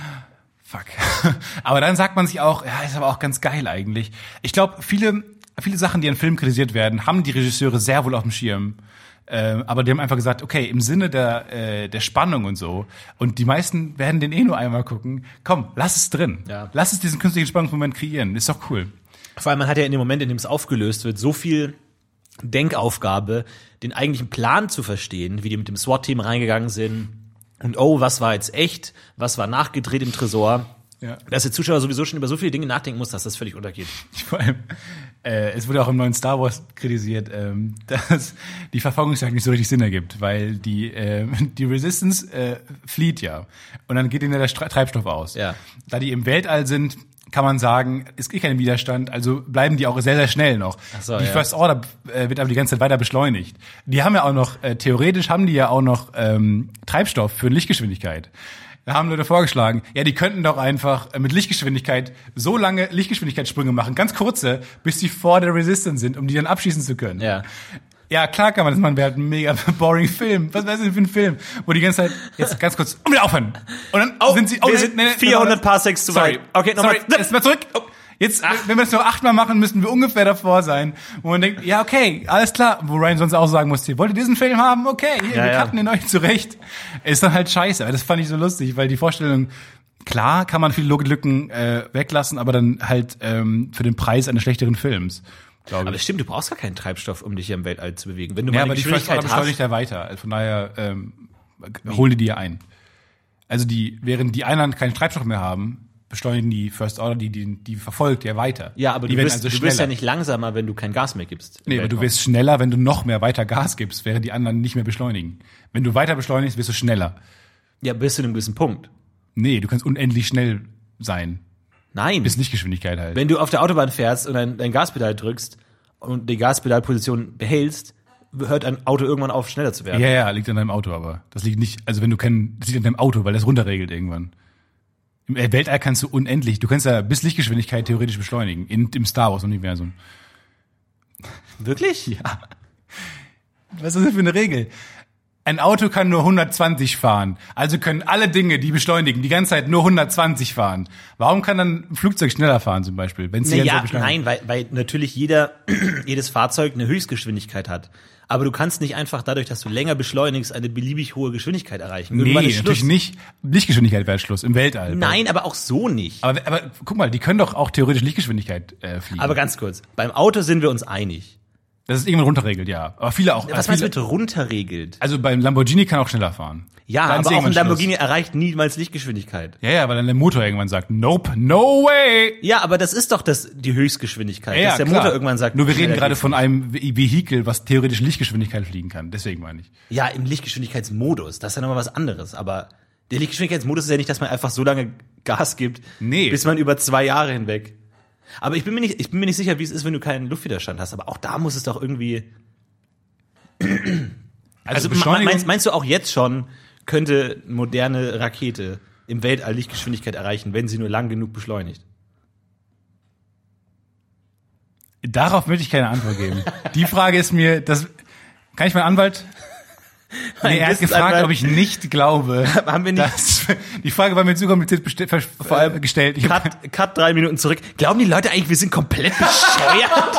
fuck. Aber dann sagt man sich auch, ja, ist aber auch ganz geil eigentlich. Ich glaube, viele Sachen, die an Filmen kritisiert werden, haben die Regisseure sehr wohl auf dem Schirm. Aber die haben einfach gesagt, okay, im Sinne der Spannung und so, und die meisten werden den nur einmal gucken, komm, lass es drin. Ja. Lass es diesen künstlichen Spannungsmoment kreieren. Ist doch cool. Vor allem, man hat ja in dem Moment, in dem es aufgelöst wird, so viel Denkaufgabe, den eigentlichen Plan zu verstehen, wie die mit dem SWAT-Team reingegangen sind. Und was war jetzt echt? Was war nachgedreht im Tresor? Ja. Dass der Zuschauer sowieso schon über so viele Dinge nachdenken muss, dass das völlig untergeht. Vor allem, es wurde auch im neuen Star Wars kritisiert, dass die Verfolgungsjagd nicht so richtig Sinn ergibt, weil die Resistance flieht ja. Und dann geht ihnen der Treibstoff aus. Ja. Da die im Weltall sind, kann man sagen, es gibt keinen Widerstand, also bleiben die auch sehr, sehr schnell noch. Die First Order wird aber die ganze Zeit weiter beschleunigt. Die haben ja auch noch, theoretisch haben die ja auch noch Treibstoff für Lichtgeschwindigkeit. Da haben Leute vorgeschlagen, ja, die könnten doch einfach mit Lichtgeschwindigkeit so lange Lichtgeschwindigkeitssprünge machen, ganz kurze, bis sie vor der Resistance sind, um die dann abschießen zu können. Ja. Ja, klar kann man das machen, wäre halt ein mega boring Film. Was wäre das denn für ein Film? Wo die ganze Zeit, jetzt ganz kurz, und wieder aufhören. Und dann sind sie, wir sind 400 Parsecs zu weit. Okay, nochmal. Jetzt mal zurück. Jetzt, wenn wir das nur 8-mal machen, müssten wir ungefähr davor sein. Wo man denkt, ja, okay, alles klar. Wo Ryan sonst auch sagen musste, wollt ihr diesen Film haben? Okay, hier, wir cutten den euch zurecht. Ist dann halt scheiße. Das fand ich so lustig, weil die Vorstellung, klar kann man viele Logiklücken weglassen, aber dann halt für den Preis eines schlechteren Films. Aber das stimmt, du brauchst gar keinen Treibstoff, um dich hier im Weltall zu bewegen. Wenn du aber die First Order beschleunigt ja weiter. Also von daher holen die ja ein. Also während die anderen keinen Treibstoff mehr haben, beschleunigen die First Order, die verfolgt ja weiter. Ja, aber du bist ja nicht langsamer, wenn du kein Gas mehr gibst. Nee, aber du wirst schneller, wenn du noch mehr weiter Gas gibst, während die anderen nicht mehr beschleunigen. Wenn du weiter beschleunigst, wirst du schneller. Ja, bis zu einem gewissen Punkt. Nee, du kannst unendlich schnell sein. Nein. Bis Lichtgeschwindigkeit halt. Wenn du auf der Autobahn fährst und dein Gaspedal drückst und die Gaspedalposition behältst, hört ein Auto irgendwann auf, schneller zu werden. Ja, liegt an deinem Auto, aber das liegt nicht, also das liegt an deinem Auto, weil das runterregelt irgendwann. Im Weltall kannst du unendlich, du kannst ja bis Lichtgeschwindigkeit theoretisch beschleunigen, im Star Wars-Universum. Wirklich? Ja. Was ist das für eine Regel? Ein Auto kann nur 120 fahren. Also können alle Dinge, die beschleunigen, die ganze Zeit nur 120 fahren. Warum kann dann ein Flugzeug schneller fahren zum Beispiel? Wenn's Nein, weil natürlich jedes Fahrzeug eine Höchstgeschwindigkeit hat. Aber du kannst nicht einfach dadurch, dass du länger beschleunigst, eine beliebig hohe Geschwindigkeit erreichen. Nee, natürlich nicht. Lichtgeschwindigkeit wäre Schluss im Weltall. Nein, aber auch so nicht. Aber guck mal, die können doch auch theoretisch Lichtgeschwindigkeit fliegen. Aber ganz kurz, beim Auto sind wir uns einig. Das ist irgendwann runterregelt, ja. Aber viele auch. Was meinst du mit runterregelt? Also beim Lamborghini kann auch schneller fahren. Ja, aber auch ein Lamborghini erreicht niemals Lichtgeschwindigkeit. Ja, weil dann der Motor irgendwann sagt, nope, no way. Ja, aber das ist doch die Höchstgeschwindigkeit, dass der Motor irgendwann sagt. Nur wir reden gerade von einem Vehikel, was theoretisch Lichtgeschwindigkeit fliegen kann. Deswegen meine ich. Ja, im Lichtgeschwindigkeitsmodus. Das ist ja nochmal was anderes. Aber der Lichtgeschwindigkeitsmodus ist ja nicht, dass man einfach so lange Gas gibt, bis man über 2 Jahre hinweg. Aber ich bin mir nicht sicher, wie es ist, wenn du keinen Luftwiderstand hast. Aber auch da muss es doch irgendwie. Also meinst du auch jetzt schon, könnte moderne Rakete im Weltall Lichtgeschwindigkeit erreichen, wenn sie nur lang genug beschleunigt? Darauf möchte ich keine Antwort geben. Die Frage ist mir, kann ich meinen Anwalt? Nee, er hat gefragt, ob ich nicht glaube. Haben wir nicht? Die Frage war mir zu kompliziert vor allem gestellt. Cut 3 Minuten zurück. Glauben die Leute eigentlich, wir sind komplett bescheuert?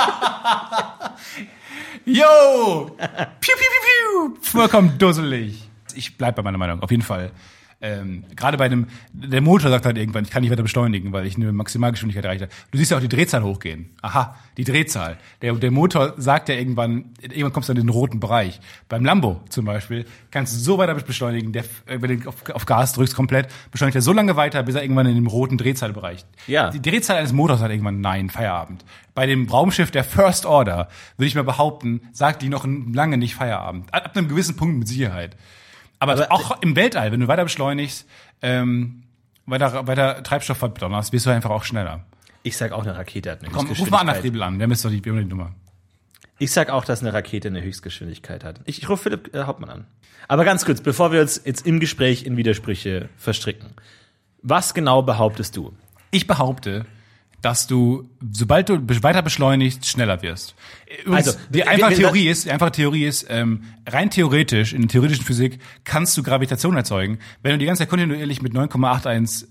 Yo! Piu, piu, piu, piu. Vollkommen dusselig. Ich bleib bei meiner Meinung, auf jeden Fall. Gerade der Motor sagt halt irgendwann, ich kann nicht weiter beschleunigen, weil ich eine Maximalgeschwindigkeit erreicht habe. Du siehst ja auch die Drehzahl hochgehen. Aha, die Drehzahl. Der Motor sagt ja irgendwann kommst du in den roten Bereich. Beim Lambo zum Beispiel kannst du so weiter beschleunigen, wenn du auf Gas drückst komplett, beschleunigt er so lange weiter, bis er irgendwann in dem roten Drehzahlbereich. Ja. Die Drehzahl eines Motors sagt irgendwann, nein, Feierabend. Bei dem Raumschiff der First Order, würde ich mal behaupten, sagt die noch lange nicht Feierabend. Ab einem gewissen Punkt mit Sicherheit. Aber auch im Weltall, wenn du weiter beschleunigst, weiter Treibstoff verdonnerst, wirst du einfach auch schneller. Ich sag auch, eine Rakete hat eine Höchstgeschwindigkeit. Ruf mal Anna-Friebel an, wir haben die Nummer. Ich sag auch, dass eine Rakete eine Höchstgeschwindigkeit hat. Ich rufe Philipp Hauptmann an. Aber ganz kurz, bevor wir uns jetzt im Gespräch in Widersprüche verstricken. Was genau behauptest du? Ich behaupte, dass du, sobald du weiter beschleunigst, schneller wirst. Übrigens, also, die einfache Theorie ist, rein theoretisch, in der theoretischen Physik, kannst du Gravitation erzeugen. Wenn du die ganze Zeit kontinuierlich mit 9,81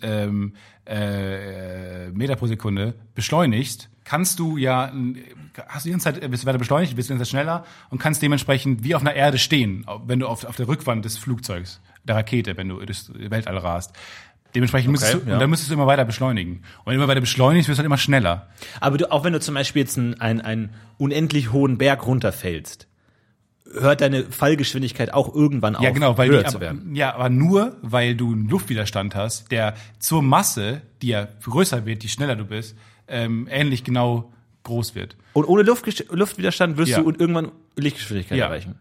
Meter pro Sekunde beschleunigst, kannst du hast du die ganze Zeit, bist du weiter beschleunigt, bist du die ganze Zeit schneller und kannst dementsprechend wie auf einer Erde stehen, wenn du auf der Rückwand des Flugzeugs, der Rakete, wenn du durchs Weltall rast. Dementsprechend müsstest du immer weiter beschleunigen. Und wenn du immer weiter beschleunigst, wirst du halt immer schneller. Aber auch wenn du zum Beispiel jetzt einen unendlich hohen Berg runterfällst, hört deine Fallgeschwindigkeit auch irgendwann auf, höher zu werden. Ja, aber nur, weil du einen Luftwiderstand hast, der zur Masse, die ja größer wird, je schneller du bist, ähnlich genau groß wird. Und ohne Luftwiderstand wirst du irgendwann Lichtgeschwindigkeit erreichen.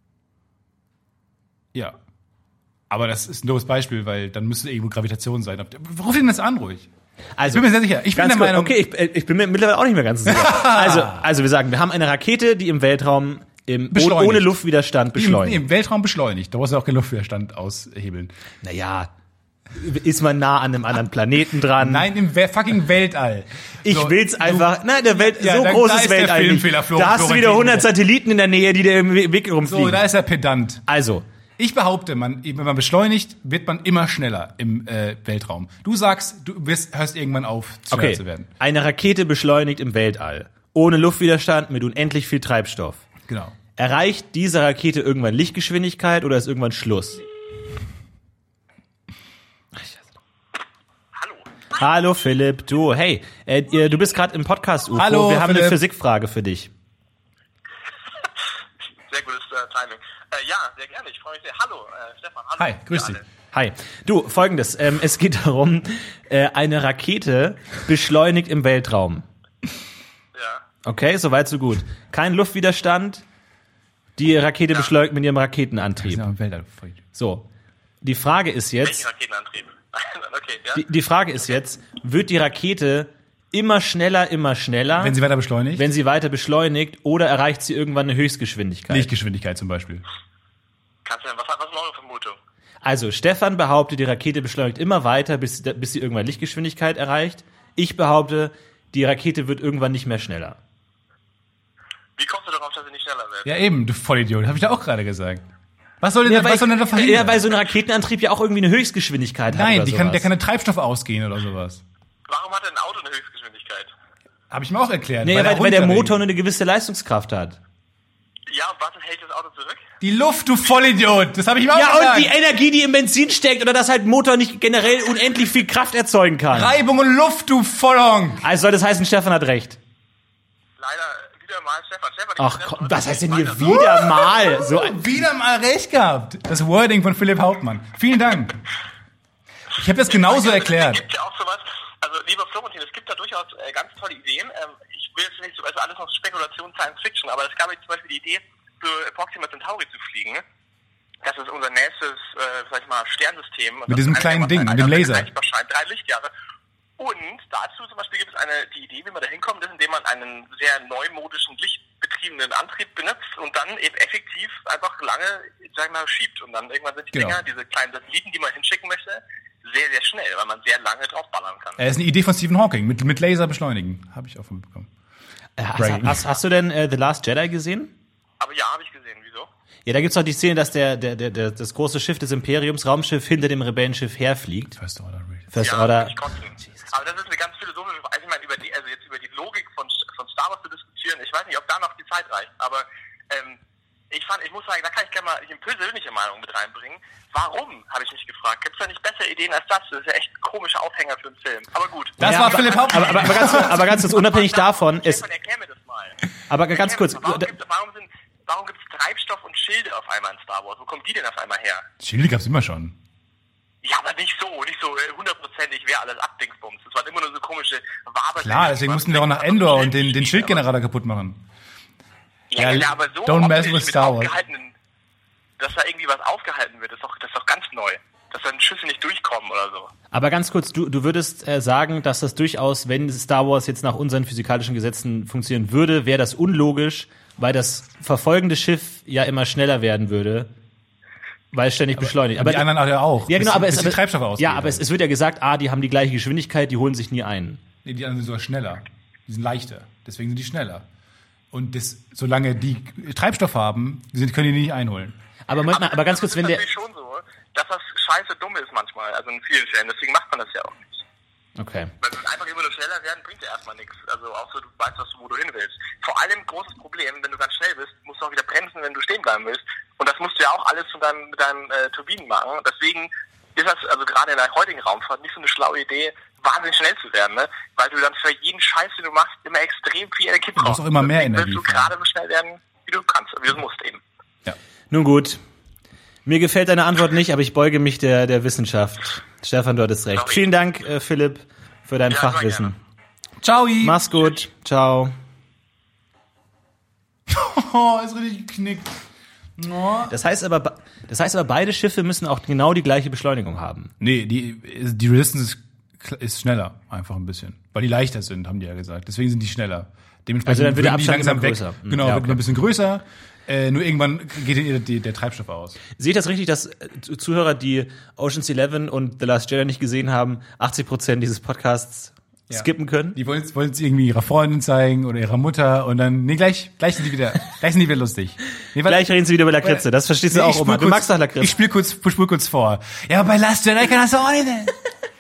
Ja. Aber das ist ein doofes Beispiel, weil dann müsste irgendwo Gravitation sein. Ruf ihn das an, ruhig. Also, ich bin mir sehr sicher. Ich bin der Meinung. Okay, ich bin mir mittlerweile auch nicht mehr ganz sicher. Also wir sagen, wir haben eine Rakete, die im Weltraum ohne Luftwiderstand beschleunigt. Im Weltraum beschleunigt. Da brauchst du auch keinen Luftwiderstand aushebeln. Naja, ist man nah an einem anderen Planeten dran? Nein, im fucking Weltall. Ich will's einfach. Nein, der Welt so großes Weltall nicht. Da hast du wieder 100 Satelliten in der Nähe, die dir im Weg rumfliegen. So, da ist er pedant. Also. Ich behaupte, wenn man beschleunigt, wird man immer schneller im Weltraum. Du sagst, hörst irgendwann auf, schneller zu werden. Eine Rakete beschleunigt im Weltall. Ohne Luftwiderstand, mit unendlich viel Treibstoff. Genau. Erreicht diese Rakete irgendwann Lichtgeschwindigkeit oder ist irgendwann Schluss? Hallo Philipp, du, hey, du bist gerade im Podcast UFO. Hallo, wir haben Philipp. eine Physikfrage für dich. Sehr gutes Timing. Ja, sehr gerne, ich freue mich sehr. Hallo, Stefan. Hallo. Hi, grüß dich. Hi. Du, Folgendes, es geht darum, eine Rakete beschleunigt im Weltraum. Ja. Okay, soweit so gut. Kein Luftwiderstand, die Rakete beschleunigt mit ihrem Raketenantrieb. So, die Frage ist jetzt... Welchen Raketenantrieb? Okay, ja. Die Frage ist jetzt, wird die Rakete immer schneller, wenn sie weiter beschleunigt, oder erreicht sie irgendwann eine Höchstgeschwindigkeit? Lichtgeschwindigkeit zum Beispiel. Was ist noch eine Vermutung? Also, Stefan behauptet, die Rakete beschleunigt immer weiter, bis sie irgendwann Lichtgeschwindigkeit erreicht. Ich behaupte, die Rakete wird irgendwann nicht mehr schneller. Wie kommst du darauf, dass sie nicht schneller wird? Ja eben, du Vollidiot, habe ich da auch gerade gesagt. Was soll denn da verhindern? Ja, weil so ein Raketenantrieb ja auch irgendwie eine Höchstgeschwindigkeit hat. Nein, oder der kann der Treibstoff ausgehen oder sowas. Warum hat denn ein Auto eine Höchstgeschwindigkeit? Habe ich mir auch erklärt. Nee, weil der Motor nur eine gewisse Leistungskraft hat. Ja, und was hält das Auto zurück? Die Luft, du Vollidiot! Das habe ich mir auch gesagt. Ja, und die Energie, die im Benzin steckt, oder dass halt ein Motor nicht generell unendlich viel Kraft erzeugen kann. Reibung und Luft, du Vollhonk! Also soll das heißen, Stefan hat recht. Leider wieder mal Stefan. Ach komm, was heißt denn hier wieder mal? So Wieder mal recht gehabt. Das Wording von Philipp Hauptmann. Vielen Dank. Ich habe das genauso erklärt. Es gibt ja auch sowas, also lieber Florentin, es gibt da durchaus ganz tolle Ideen. Ich will jetzt nicht so, also alles noch Spekulation, Science Fiction, aber es gab jetzt zum Beispiel die Idee, für Proxima Centauri zu fliegen. Das ist unser nächstes, sag ich mal, Sternsystem. Mit diesem kleinen Ding, mit dem Laser. 3 Lichtjahre. Und dazu zum Beispiel gibt es die Idee, wie man da hinkommt, ist, indem man einen sehr neumodischen, lichtbetriebenen Antrieb benutzt und dann eben effektiv einfach lange, sag ich mal, schiebt. Und dann irgendwann sind die Dinger, diese kleinen Satelliten, die man hinschicken möchte, sehr, sehr schnell, weil man sehr lange draufballern kann. Das ist eine Idee von Stephen Hawking, mit Laser beschleunigen. Habe ich auch von bekommen. Hast du denn The Last Jedi gesehen? Aber ja, habe ich gesehen. Wieso? Ja, da gibt's doch die Szene, dass das große Schiff des Imperiums, Raumschiff, hinter dem Rebellenschiff herfliegt. First Order. Aber das ist eine ganz philosophische Frage. Ich meine, über die Logik von Star Wars zu diskutieren, ich weiß nicht, ob da noch die Zeit reicht, aber ich muss sagen, da kann ich gerne mal eine persönliche Meinung mit reinbringen. Warum, habe ich mich gefragt. Gibt es da nicht bessere Ideen als das? Das ist ja echt ein komischer Aufhänger für einen Film. Aber gut. Das war Philipp Hauptmann. Aber ganz kurz, unabhängig davon ist... Erklär mir das mal. Aber ganz kurz... Warum gibt es Treibstoff und Schilde auf einmal in Star Wars? Wo kommen die denn auf einmal her? Schilde gab's immer schon. Ja, aber nicht so 100%ig wäre alles Abdingsbums. Das waren immer nur so komische Waber. Klar, deswegen mussten wir auch nach Endor und den Schildgenerator kaputt machen. Ja, aber so don't mess with Star Wars. Dass da irgendwie was aufgehalten wird, das ist doch ganz neu. Dass dann Schüsse nicht durchkommen oder so. Aber ganz kurz, du würdest sagen, dass das durchaus, wenn Star Wars jetzt nach unseren physikalischen Gesetzen funktionieren würde, wäre das unlogisch, weil das verfolgende Schiff ja immer schneller werden würde, weil es ständig beschleunigt. Aber die anderen auch. Ja, genau, aber die Treibstoffe ausgehen. Ja, aber es wird ja gesagt, die haben die gleiche Geschwindigkeit, die holen sich nie ein. Nee, die anderen sind sogar schneller. Die sind leichter. Deswegen sind die schneller. Und solange die Treibstoff haben, können die nicht einholen. Aber ganz kurz, wenn der... Das ist natürlich schon so, dass das scheiße dumm ist manchmal, also in vielen Fällen. Deswegen macht man das ja auch nicht. Okay. Weil einfach immer nur schneller werden, bringt ja erstmal nichts. Also außer du weißt, wo du hin willst. Vor allem großes Problem, wenn du ganz schnell bist, musst du auch wieder bremsen, wenn du stehen bleiben willst. Und das musst du ja auch alles mit deinen Turbinen machen. Deswegen ist das, also gerade in der heutigen Raumfahrt, nicht so eine schlaue Idee, wahnsinnig schnell zu werden, ne? Weil du dann für jeden Scheiß, den du machst, immer extrem viel Energie brauchst. Du musst auch immer mehr Energie. Willst du gerade so schnell werden, wie du kannst, wie du musst eben. Ja. Nun gut. Mir gefällt deine Antwort nicht, aber ich beuge mich der Wissenschaft. Stefan, du hattest recht. Vielen Dank, Philipp, für dein Fachwissen. Ciao. Mach's gut. Ciao. Oh, ist richtig geknickt. Oh. Das heißt aber, beide Schiffe müssen auch genau die gleiche Beschleunigung haben. Nee, die Resistance ist schneller, einfach ein bisschen. Weil die leichter sind, haben die ja gesagt. Deswegen sind die schneller. Dementsprechend also dann wird der Abstand langsam immer größer. Genau, ja, okay. Wird ein bisschen größer. Nur irgendwann geht der Treibstoff aus. Sehe ich das richtig, dass Zuhörer, die Ocean's 11 und The Last Jedi nicht gesehen haben, 80% dieses Podcasts skippen können? Die wollen es irgendwie ihrer Freundin zeigen oder ihrer Mutter und dann, gleich sind die wieder lustig. Nee, gleich reden sie wieder über Lakritze, das verstehst du auch immer. Du magst doch Lakritze. Ich spul kurz vor. Ja, aber bei Last Jedi kann das auch nicht.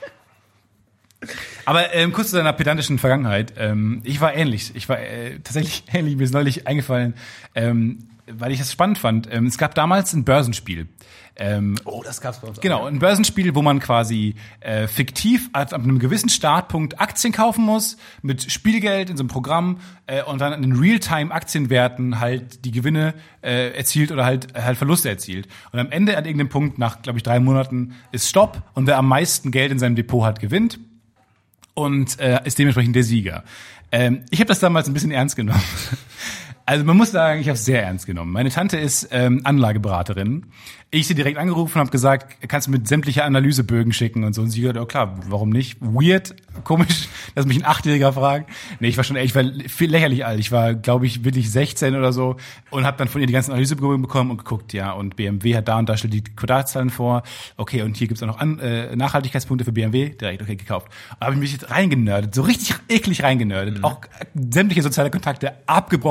Aber kurz zu deiner pedantischen Vergangenheit. Ich war ähnlich. Tatsächlich ähnlich. Mir ist neulich eingefallen, weil ich das spannend fand. Es gab damals ein Börsenspiel. Das gab's bei uns auch. Genau, ein Börsenspiel, wo man quasi fiktiv ab einem gewissen Startpunkt Aktien kaufen muss, mit Spielgeld in so einem Programm und dann in Realtime-Aktienwerten halt die Gewinne erzielt oder halt Verluste erzielt. Und am Ende, an irgendeinem Punkt, nach, glaube ich, 3 Monaten, ist Stopp und wer am meisten Geld in seinem Depot hat, gewinnt und ist dementsprechend der Sieger. Ich habe das damals ein bisschen ernst genommen. Also man muss sagen, ich habe es sehr ernst genommen. Meine Tante ist Anlageberaterin. Ich sie direkt angerufen und habe gesagt, kannst du mir sämtliche Analysebögen schicken und so. Und sie hat, klar, warum nicht? Weird, komisch, dass mich ein 8-Jähriger fragt. Nee, ich war viel lächerlich alt. Ich war, glaube ich, wirklich 16 oder so und habe dann von ihr die ganzen Analysebögen bekommen und geguckt, ja, und BMW hat da und da stellt die Quartalszahlen vor. Okay, und hier gibt's auch noch Nachhaltigkeitspunkte für BMW. Direkt, okay, gekauft. Und habe ich mich reingenördet, so richtig eklig reingenördet. Auch sämtliche soziale Kontakte abgebrochen fürs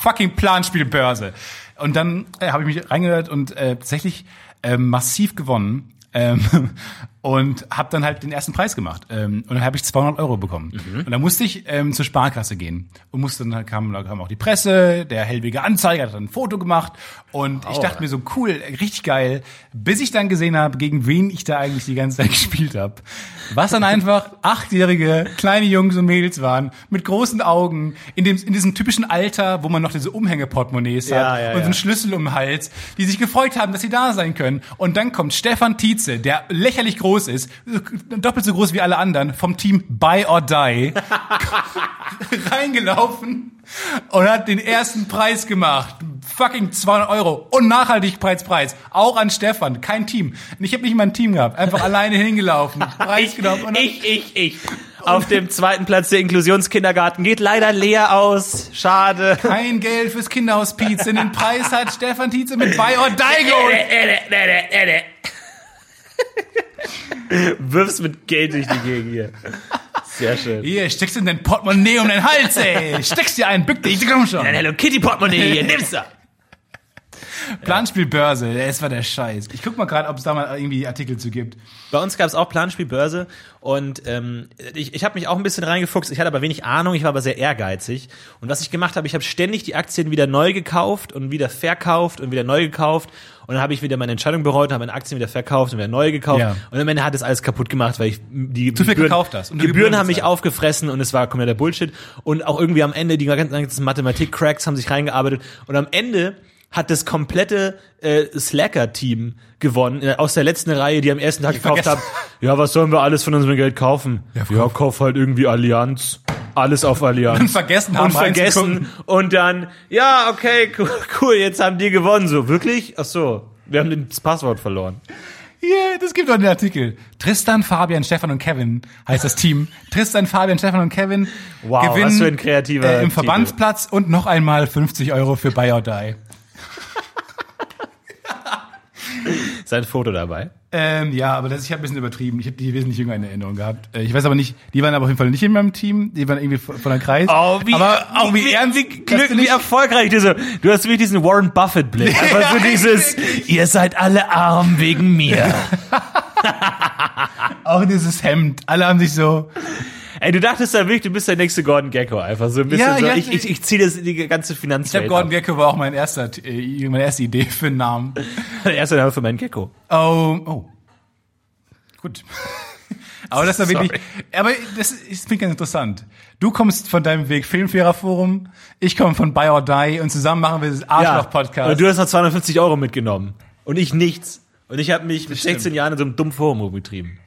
fucking Planspielbörse. Und dann habe ich mich reingehört und tatsächlich massiv gewonnen. Und habe dann halt den ersten Preis gemacht. Und dann habe ich 200 € bekommen. Und dann musste ich zur Sparkasse gehen. Und da kam auch die Presse, der hellwige Anzeiger hat dann ein Foto gemacht. Und ich dachte mir so, cool, richtig geil. Bis ich dann gesehen habe, gegen wen ich da eigentlich die ganze Zeit gespielt habe. Was dann einfach 8-jährige kleine Jungs und Mädels waren, mit großen Augen, in diesem typischen Alter, wo man noch diese Umhängeportemonnaies hat und so einen Schlüssel um den Hals, die sich gefreut haben, dass sie da sein können. Und dann kommt Stefan Tietze, der lächerlich groß ist, doppelt so groß wie alle anderen, vom Team Buy or Die, reingelaufen und hat den ersten Preis gemacht. Fucking 200 € und Nachhaltigkeitspreis. Auch an Stefan. Kein Team. Ich habe nicht mal ein Team gehabt. Einfach alleine hingelaufen. Preis genommen. Und ich. Auf dem zweiten Platz der Inklusionskindergarten geht leider leer aus. Schade. Kein Geld fürs Kinderhospiz. Denn den Preis hat Stefan Tietze mit Buy or Die geholt. Wirfst mit Geld durch die Gegend hier. Sehr schön. Hier, steckst in dein Portemonnaie um den Hals, ey. Steckst dir ein, bück dich, komm schon. Dein Hello Kitty Portemonnaie hier, nimm's da. Planspielbörse, das war der Scheiß. Ich guck mal gerade, ob es da mal irgendwie Artikel zu gibt. Bei uns gab es auch Planspielbörse und ich habe mich auch ein bisschen reingefuchst. Ich hatte aber wenig Ahnung, ich war aber sehr ehrgeizig. Und was ich gemacht habe, ich habe ständig die Aktien wieder neu gekauft und wieder verkauft und wieder neu gekauft. Und dann habe ich wieder meine Entscheidung bereut, habe meine Aktien wieder verkauft und wieder neu gekauft. Ja. Und am Ende hat es alles kaputt gemacht, weil ich die zu viel gekauft hast. Und die Gebühren haben mich aufgefressen und es war kompletter Bullshit. Und auch irgendwie am Ende, die ganzen Mathematik-Cracks haben sich reingearbeitet. Und am Ende hat das komplette Slacker-Team gewonnen, aus der letzten Reihe, die am ersten Tag gekauft haben. Ja, was sollen wir alles von unserem Geld kaufen? Ja, kauf halt irgendwie Allianz. Alles auf Allianz. Und vergessen. Und dann, ja, okay, cool, jetzt haben die gewonnen. So, wirklich? Ach so, wir haben das Passwort verloren. Yeah, das gibt doch den Artikel. Tristan, Fabian, Stefan und Kevin heißt das Team. Tristan, Fabian, Stefan und Kevin gewinnen was für ein kreativer im Verbandsplatz und noch einmal 50 € für Buy or Die. Ist ein Foto dabei? Ja, aber ich habe ein bisschen übertrieben. Ich habe die wesentlich jünger in Erinnerung gehabt. Ich weiß aber nicht, die waren aber auf jeden Fall nicht in meinem Team. Die waren irgendwie von der Kreis. Oh, wie erfolgreich. Du hast wirklich diesen Warren Buffett-Blick. Einfach so dieses, ihr seid alle arm wegen mir. Auch dieses Hemd. Alle haben sich so... Ey, du dachtest ja wirklich, du bist der nächste Gordon Gekko. Einfach so ein bisschen ja, so. Ich ziehe das in die ganze Finanzwelt. Ich glaube, Gordon Gekko war auch meine erste Idee für einen Namen. Der erste Name für meinen Gekko. Oh. Gut. Aber das war wirklich, aber das finde ich ganz interessant. Du kommst von deinem Weg Filmfairer-Forum, ich komme von Buy or Die und zusammen machen wir das Arschloch-Podcast. Und du hast noch 250 € mitgenommen. Und ich nichts. Und ich habe mich mit 16 Jahren in so einem dummen Forum rumgetrieben.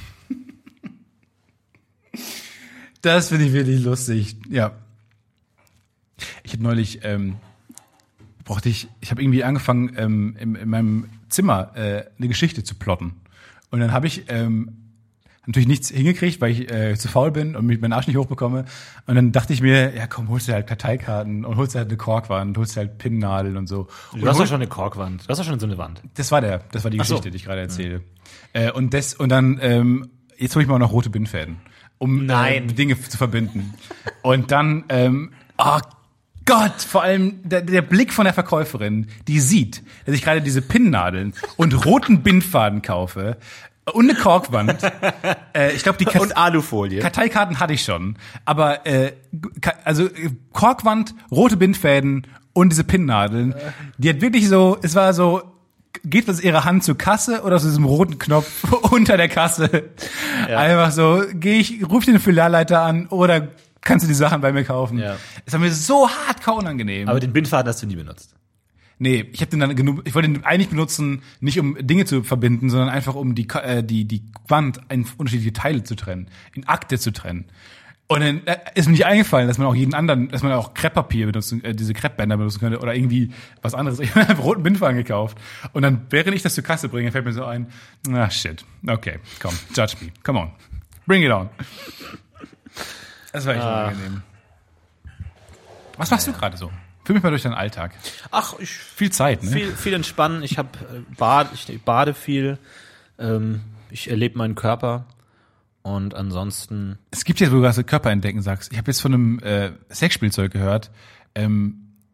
Das finde ich wirklich lustig. Ja. Ich habe neulich, ich habe irgendwie angefangen, in meinem Zimmer eine Geschichte zu plotten. Und dann habe ich natürlich nichts hingekriegt, weil ich zu faul bin und meinen Arsch nicht hochbekomme. Und dann dachte ich mir, ja komm, holst dir halt Karteikarten und holst dir halt eine Korkwand, holst dir halt Pinnnadeln und so. Du hast doch schon eine Korkwand. Du hast doch schon so eine Wand. Das war die Geschichte, die ich gerade erzähle. Und dann, jetzt hole ich mal noch rote Bindfäden, um Dinge zu verbinden. Und dann, oh Gott, vor allem der Blick von der Verkäuferin, die sieht, dass ich gerade diese Pinnnadeln und roten Bindfaden kaufe und eine Korkwand. Ich glaube, und Alufolie. Karteikarten hatte ich schon, aber also Korkwand, rote Bindfäden und diese Pinnnadeln, die hat wirklich so, es war so, geht was ihre Hand zur Kasse oder zu diesem roten Knopf unter der Kasse? Ja. Einfach so, ruf den Filialleiter an oder kannst du die Sachen bei mir kaufen? Ja. Es war mir so hardcore unangenehm. Aber den Bindfaden hast du nie benutzt? Nee, ich wollte den eigentlich benutzen, nicht um Dinge zu verbinden, sondern einfach um die Wand in unterschiedliche Teile zu trennen, in Akte zu trennen. Und dann ist mir nicht eingefallen, dass man auch Krepppapier benutzen, diese Kreppbänder benutzen könnte oder irgendwie was anderes. Ich habe einfach roten Bindfaden gekauft. Und dann, während ich das zur Kasse bringe, fällt mir so ein, shit. Okay, komm, judge me. Come on. Bring it on. Das war echt unangenehm. Was machst du gerade so? Führ mich mal durch deinen Alltag. Ach, viel Zeit, ne? Viel entspannen. Ich bade viel. Ich erlebe meinen Körper. Und ansonsten... Es gibt ja, wo du gerade Körper entdecken sagst. Ich habe jetzt von einem Sexspielzeug gehört.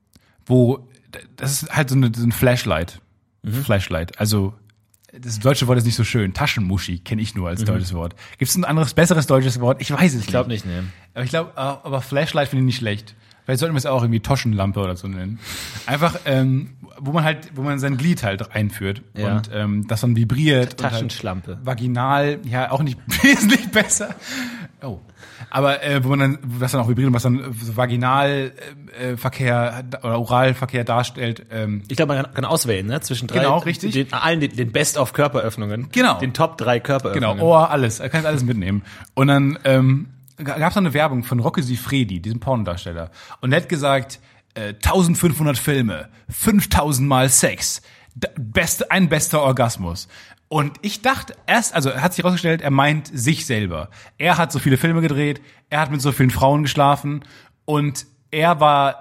wo, das ist halt so ein Flashlight. Flashlight, also das deutsche Wort ist nicht so schön. Taschenmuschi kenne ich nur als deutsches Wort. Gibt es ein anderes, besseres deutsches Wort? Ich weiß es nicht. Ich glaube nicht, ne. Aber Flashlight finde ich nicht schlecht. Vielleicht sollten wir es auch irgendwie Taschenlampe oder so nennen. Einfach, wo man sein Glied halt einführt und das dann vibriert. Taschenschlampe. Und halt vaginal, ja, auch nicht wesentlich besser. Oh. Aber wo man dann, das dann auch vibriert und was dann so Vaginalverkehr oder Oralverkehr darstellt. Ich glaube, man kann auswählen, ne? Zwischen drei. Genau, richtig. Den Best-of-Körperöffnungen. Genau. Den Top 3 Körperöffnungen. Genau, Ohr, alles. Er kann alles mitnehmen. Und dann gab es eine Werbung von Rocco Siffredi, diesem Pornodarsteller. Und er hat gesagt, 1500 Filme, 5000 Mal Sex, ein bester Orgasmus. Und ich dachte erst, also hat sich herausgestellt, er meint sich selber. Er hat so viele Filme gedreht, er hat mit so vielen Frauen geschlafen und er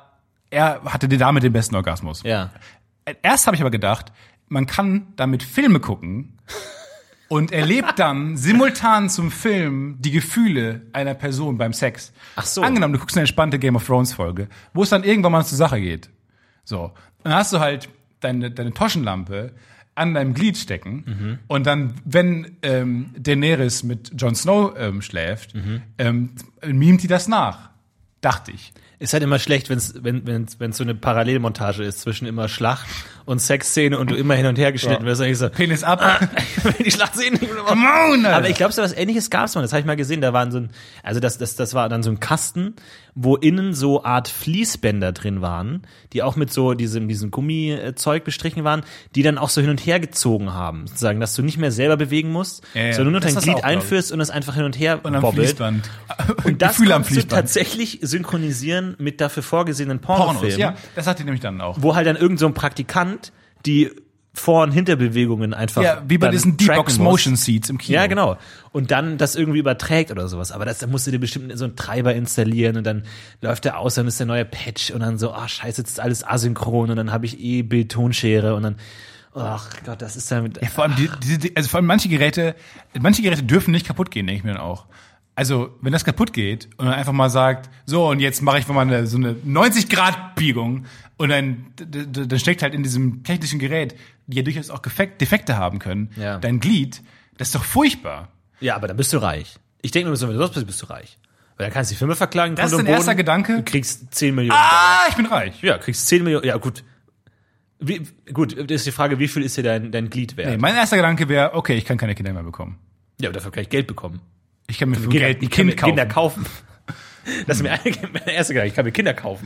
hatte damit den besten Orgasmus. Ja. Erst habe ich aber gedacht, man kann damit Filme gucken und erlebt dann simultan zum Film die Gefühle einer Person beim Sex. Ach so. Angenommen, du guckst eine entspannte Game of Thrones Folge, wo es dann irgendwann mal zur Sache geht. So. Dann hast du halt deine Taschenlampe an deinem Glied stecken und dann, wenn Daenerys mit Jon Snow schläft, mimt die das nach. Dachte ich. Ist halt immer schlecht, wenn so eine Parallelmontage ist zwischen immer Schlacht und Sexszene und du immer hin und her geschnitten wirst. Und so, Penis ab. Die Schlacht sehen. Come on, Alter. Aber ich glaube, so was Ähnliches gab's mal. Das habe ich mal gesehen. Da waren das war dann so ein Kasten, wo innen so Art Fließbänder drin waren, die auch mit so diesem Gummizeug bestrichen waren, die dann auch so hin und her gezogen haben. Sozusagen, dass du nicht mehr selber bewegen musst, sondern nur dein Glied einführst und es einfach hin und her bobbelt. Und das kannst du tatsächlich synchronisieren mit dafür vorgesehenen Pornofilmen. Ja, das hat die nämlich dann auch. Wo halt dann irgend so ein Praktikant die Vor- und Hinterbewegungen einfach wie bei diesen D-Box Motion Seats im Kino. Ja, genau. Und dann das irgendwie überträgt oder sowas. Aber da musst du dir bestimmt so einen Treiber installieren und dann läuft der aus, dann ist der neue Patch und dann so, scheiße, jetzt ist alles asynchron und dann habe ich Bildtonschere und dann, ach Gott, das ist damit. Ja, vor allem vor allem manche Geräte dürfen nicht kaputt gehen, denke ich mir dann auch. Also, wenn das kaputt geht und man einfach mal sagt, so, und jetzt mache ich mal so eine 90-Grad-Biegung und dann steckt halt in diesem technischen Gerät, die ja durchaus auch Defekte haben können, dein Glied, das ist doch furchtbar. Ja, aber dann bist du reich. Ich denke mir, wenn du sonst bist du reich. Weil dann kannst du die Firma verklagen. Das ist dein erster Gedanke? Du kriegst 10 Millionen. Ich bin reich. Ja, kriegst 10 Millionen. Ja, gut. Gut, das ist die Frage, wie viel ist dir dein Glied wert? Nee, mein erster Gedanke wäre, okay, ich kann keine Kinder mehr bekommen. Ja, aber dafür kann ich Geld bekommen. Ich kann mir für Geld ein Kind kaufen. Kinder kaufen. Das ist mein erster Gedanke. Ich kann mir Kinder kaufen.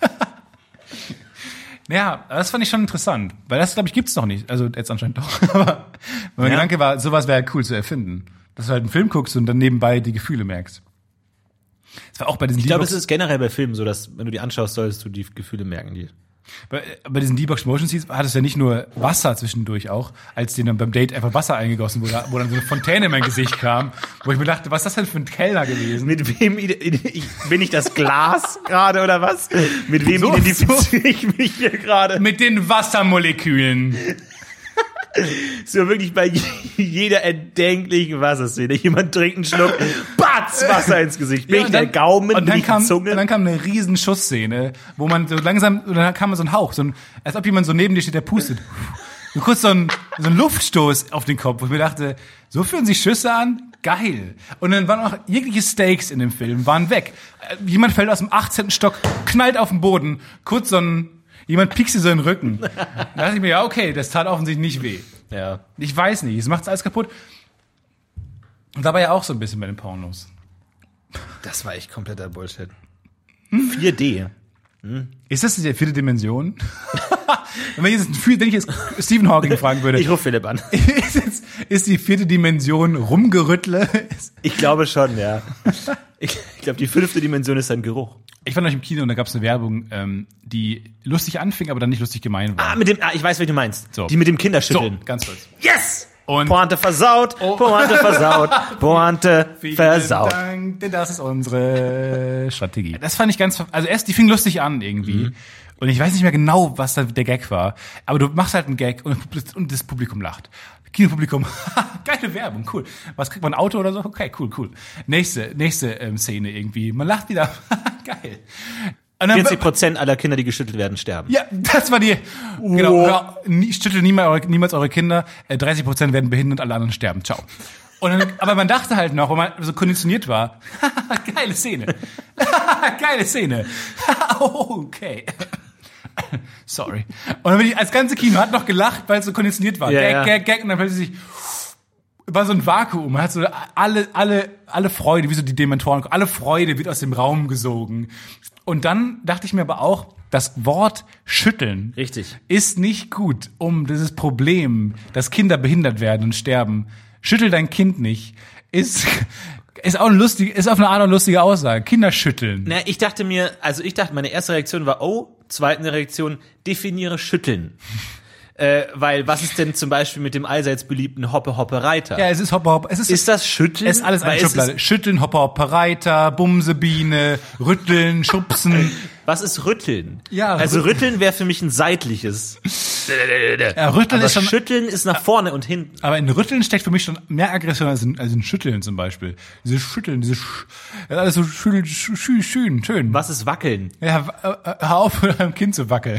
Ja, das fand ich schon interessant. Weil das, glaube ich, gibt's noch nicht. Also jetzt anscheinend doch. Aber mein Gedanke war, sowas wäre cool zu erfinden. Dass du halt einen Film guckst und dann nebenbei die Gefühle merkst. Das war auch bei diesen Ich glaube, es ist generell bei Filmen so, dass, wenn du die anschaust, solltest du die Gefühle merken, die. Bei diesen D-Box Motion Seats hat es ja nicht nur Wasser zwischendurch auch, als denen dann beim Date einfach Wasser eingegossen wurde, wo dann so eine Fontäne in mein Gesicht kam, wo ich mir dachte, was ist das denn für ein Kellner gewesen? Mit wem bin ich das Glas gerade oder was? Mit wem identifiziere ich mich hier gerade? Mit den Wassermolekülen. So wirklich bei jeder erdenklichen Wasserszene. Jemand trinkt einen Schluck, batz, Wasser ins Gesicht. Bin ich der Gaumen, bin ich die Zunge? Und dann kam eine riesen Schussszene, wo man so langsam, und dann kam so ein Hauch, als ob jemand so neben dir steht, der pustet. Und kurz so ein Luftstoß auf den Kopf, wo ich mir dachte, so fühlen sich Schüsse an? Geil. Und dann waren auch jegliche Stakes in dem Film, waren weg. Jemand fällt aus dem 18. Stock, knallt auf den Boden, kurz jemand piekst dir so in den Rücken. Da dachte ich mir, ja, okay, das tat offensichtlich nicht weh. Ja. Ich weiß nicht, es macht's alles kaputt. Und da war ja auch so ein bisschen bei den Pornos. Das war echt kompletter Bullshit. 4D. Ist das die 4. Dimension? Wenn ich jetzt Stephen Hawking fragen würde. Ich rufe Philipp an. Ist die 4. Dimension Rumgerüttle? Ich glaube schon, ja. Ich glaube, die 5. Dimension ist ein Geruch. Ich war noch im Kino und da gab es eine Werbung, die lustig anfing, aber dann nicht lustig gemeint war. Ich weiß, wen du meinst. So. Die mit dem Kinderschütteln. So, ganz kurz. Yes! Und Pointe versaut, Pointe versaut, Pointe versaut. Dank, denn das ist unsere Strategie. Das fand ich die fing lustig an irgendwie. Und ich weiß nicht mehr genau, was da der Gag war. Aber du machst halt einen Gag und das Publikum lacht. Kinopublikum, geile Werbung, cool. Was kriegt man, ein Auto oder so? Okay, cool. Nächste Szene irgendwie. Man lacht wieder. Geil. 40% aller Kinder, die geschüttelt werden, sterben. Ja, das war die. Genau. Ja, schüttelt niemals eure Kinder. 30% werden behindert, alle anderen sterben. Ciao. Und dann, aber man dachte halt noch, weil man so konditioniert war. Geile Szene. Geile Szene. Okay. Sorry. Und dann bin ich, als ganze Kino hat noch gelacht, weil es so konditioniert war. Gag. Und dann plötzlich war so ein Vakuum. Man hat so alle Freude, wie so die Dementoren, alle Freude wird aus dem Raum gesogen. Und dann dachte ich mir aber auch, das Wort schütteln Richtig. Ist nicht gut, um dieses Problem, dass Kinder behindert werden und sterben. Schüttel dein Kind nicht. Ist auch ist auf eine Art eine lustige Aussage. Kinder schütteln. Na, ich dachte, meine erste Reaktion war, zweite Reaktion, definiere schütteln. Weil, was ist denn zum Beispiel mit dem allseits beliebten Hoppe-Hoppe-Reiter? Ja, es ist Hoppe-Hoppe. Ist das Schütteln? Es ist alles eine Schublade. Schütteln, Hoppe-Hoppe-Reiter, Bumsebiene, Rütteln, Schubsen. Was ist Rütteln? Ja, also Rütteln wäre für mich ein seitliches. Ja, Rütteln aber ist schon, Schütteln ist nach vorne und hinten. Aber in Rütteln steckt für mich schon mehr Aggression als in Schütteln zum Beispiel. Dieses Schütteln, alles so schön. Was ist Wackeln? Ja, hör auf, mit deinem Kind zu wackeln.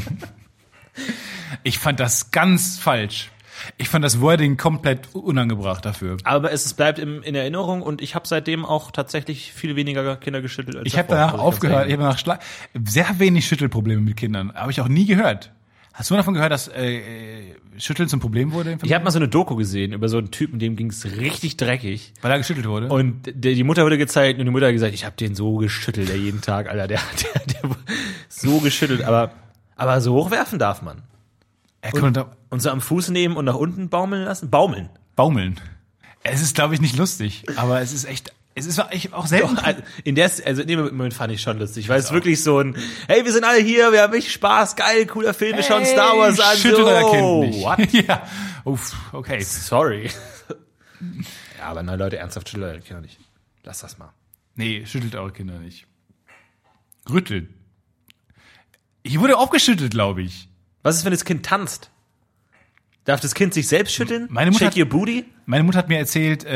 Ich fand das ganz falsch. Ich fand das Wording komplett unangebracht dafür. Aber es bleibt in Erinnerung und ich habe seitdem auch tatsächlich viel weniger Kinder geschüttelt als ich habe danach aufgehört. Ich habe danach sehr wenig Schüttelprobleme mit Kindern. Habe ich auch nie gehört. Hast du davon gehört, dass Schütteln zum Problem wurde? Ich habe mal so eine Doku gesehen über so einen Typen, dem ging's richtig dreckig. Weil er geschüttelt wurde? Und die Mutter wurde gezeigt und die Mutter hat gesagt, ich habe den so geschüttelt, jeden Tag, Alter. Der so geschüttelt, aber so hochwerfen darf man. Und so am Fuß nehmen und nach unten baumeln lassen? Baumeln. Es ist, glaube ich, nicht lustig, aber es ist auch selten. Doch, in dem Moment fand ich schon lustig, weil es wirklich so ein, hey, wir sind alle hier, wir haben richtig Spaß, geil, cooler Film, wir schauen Star Wars an. Schüttelt euer Kind nicht. What? Ja. Uff, okay. Sorry. Ja, aber nein, Leute, ernsthaft, schüttelt eure Kinder nicht. Lass das mal. Nee, schüttelt eure Kinder nicht. Rütteln. Ich wurde aufgeschüttelt, glaube ich. Was ist, wenn das Kind tanzt? Darf das Kind sich selbst schütteln? Shake your booty? Meine Mutter hat mir erzählt,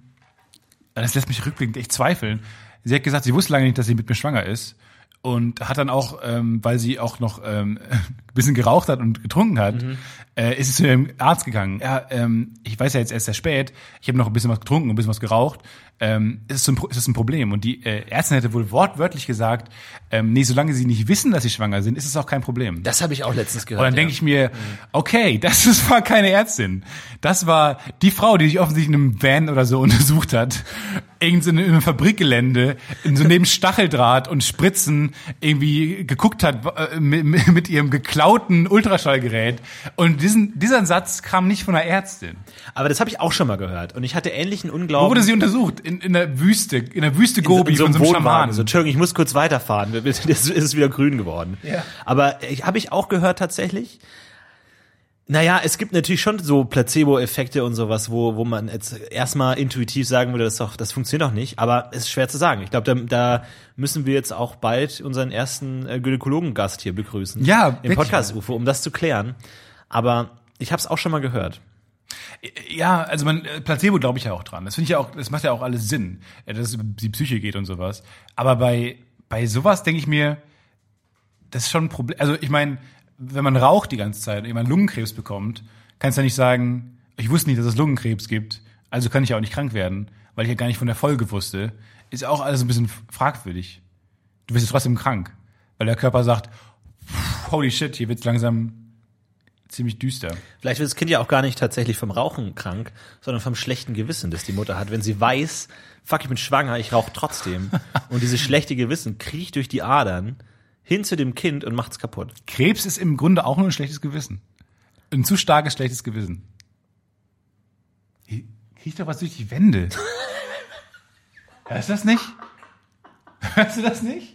das lässt mich rückblickend echt zweifeln. Sie hat gesagt, sie wusste lange nicht, dass sie mit mir schwanger ist. Und hat dann auch, weil sie auch noch ein bisschen geraucht hat und getrunken hat, ist sie zu dem Arzt gegangen. Ja, ich weiß ja jetzt erst sehr spät, ich habe noch ein bisschen was getrunken, ein bisschen was geraucht. Ist es ein Problem? Und die Ärztin hätte wohl wortwörtlich gesagt, nee, solange sie nicht wissen, dass sie schwanger sind, ist es auch kein Problem. Das habe ich auch letztens gehört. Und dann denke ich mir, okay, das war keine Ärztin. Das war die Frau, die sich offensichtlich in einem Van oder so untersucht hat. Irgend so in einem Fabrikgelände, so neben Stacheldraht und Spritzen irgendwie geguckt hat mit ihrem geklauten Ultraschallgerät. Und dieser Satz kam nicht von einer Ärztin. Aber das habe ich auch schon mal gehört. Und ich hatte ähnlichen Unglauben. Wo wurde sie untersucht? In der Wüste Gobi so von so einem Schamanen. So, Entschuldigung, ich muss kurz weiterfahren. Jetzt ist es wieder grün geworden. Ja. Aber habe ich auch gehört tatsächlich. Naja, es gibt natürlich schon so Placebo-Effekte und sowas, wo man jetzt erstmal intuitiv sagen würde, das funktioniert doch nicht. Aber es ist schwer zu sagen. Ich glaube, da müssen wir jetzt auch bald unseren ersten Gynäkologen-Gast hier begrüßen. Ja, im Podcast-UFO, um das zu klären. Aber ich habe es auch schon mal gehört. Ja, also Placebo glaube ich ja auch dran. Das finde ich ja auch, das macht ja auch alles Sinn, dass es über die Psyche geht und sowas. Aber bei sowas denke ich mir, das ist schon ein Problem. Also ich meine, wenn man raucht die ganze Zeit und jemand Lungenkrebs bekommt, kannst du ja nicht sagen, ich wusste nicht, dass es Lungenkrebs gibt, also kann ich ja auch nicht krank werden, weil ich ja gar nicht von der Folge wusste. Ist auch alles ein bisschen fragwürdig. Du wirst ja trotzdem krank, weil der Körper sagt, holy shit, hier wird's langsam ziemlich düster. Vielleicht wird das Kind ja auch gar nicht tatsächlich vom Rauchen krank, sondern vom schlechten Gewissen, das die Mutter hat. Wenn sie weiß, fuck, ich bin schwanger, ich rauche trotzdem. Und dieses schlechte Gewissen kriecht durch die Adern hin zu dem Kind und macht's kaputt. Krebs ist im Grunde auch nur ein schlechtes Gewissen. Ein zu starkes schlechtes Gewissen. Riecht doch was durch die Wände. Hörst du das nicht? Hörst du das nicht?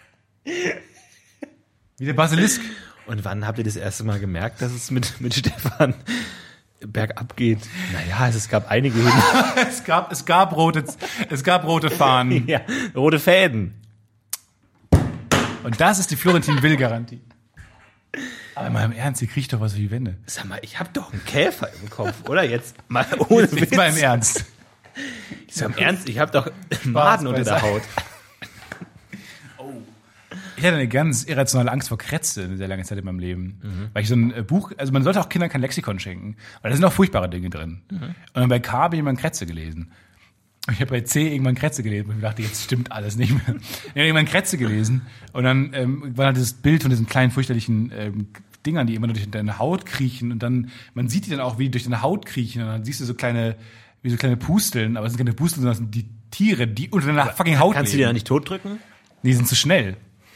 Wie der Basilisk. Und wann habt ihr das erste Mal gemerkt, dass es mit Stefan bergab geht? Naja, es gab einige es gab rote Fahnen. Ja, rote Fäden. Und das ist die Florentin-Will-Garantie. Aber mal im Ernst, hier kriecht doch was durch die Wände. Sag mal, ich hab doch einen Käfer im Kopf, oder? Jetzt mal ohne Witz. Jetzt mal im Ernst. Ich sag im Ernst, ich hab doch Maden unter der Haut. Ich hatte eine ganz irrationale Angst vor Krätze eine sehr lange Zeit in meinem Leben. Weil ich so ein Buch, also man sollte auch Kindern kein Lexikon schenken, weil da sind auch furchtbare Dinge drin. Und dann bei K habe ich irgendwann Krätze gelesen. Und ich habe bei C irgendwann Krätze gelesen und ich dachte, jetzt stimmt alles nicht mehr. Ich habe irgendwann Krätze gelesen und dann war halt dieses Bild von diesen kleinen fürchterlichen Dingern, die immer nur durch deine Haut kriechen und dann, man sieht die dann auch, wie die durch deine Haut kriechen und dann siehst du so kleine Pusteln, aber es sind keine Pusteln, sondern es sind die Tiere, die unter deiner fucking Haut Kannst du die ja nicht totdrücken? Die sind zu schnell.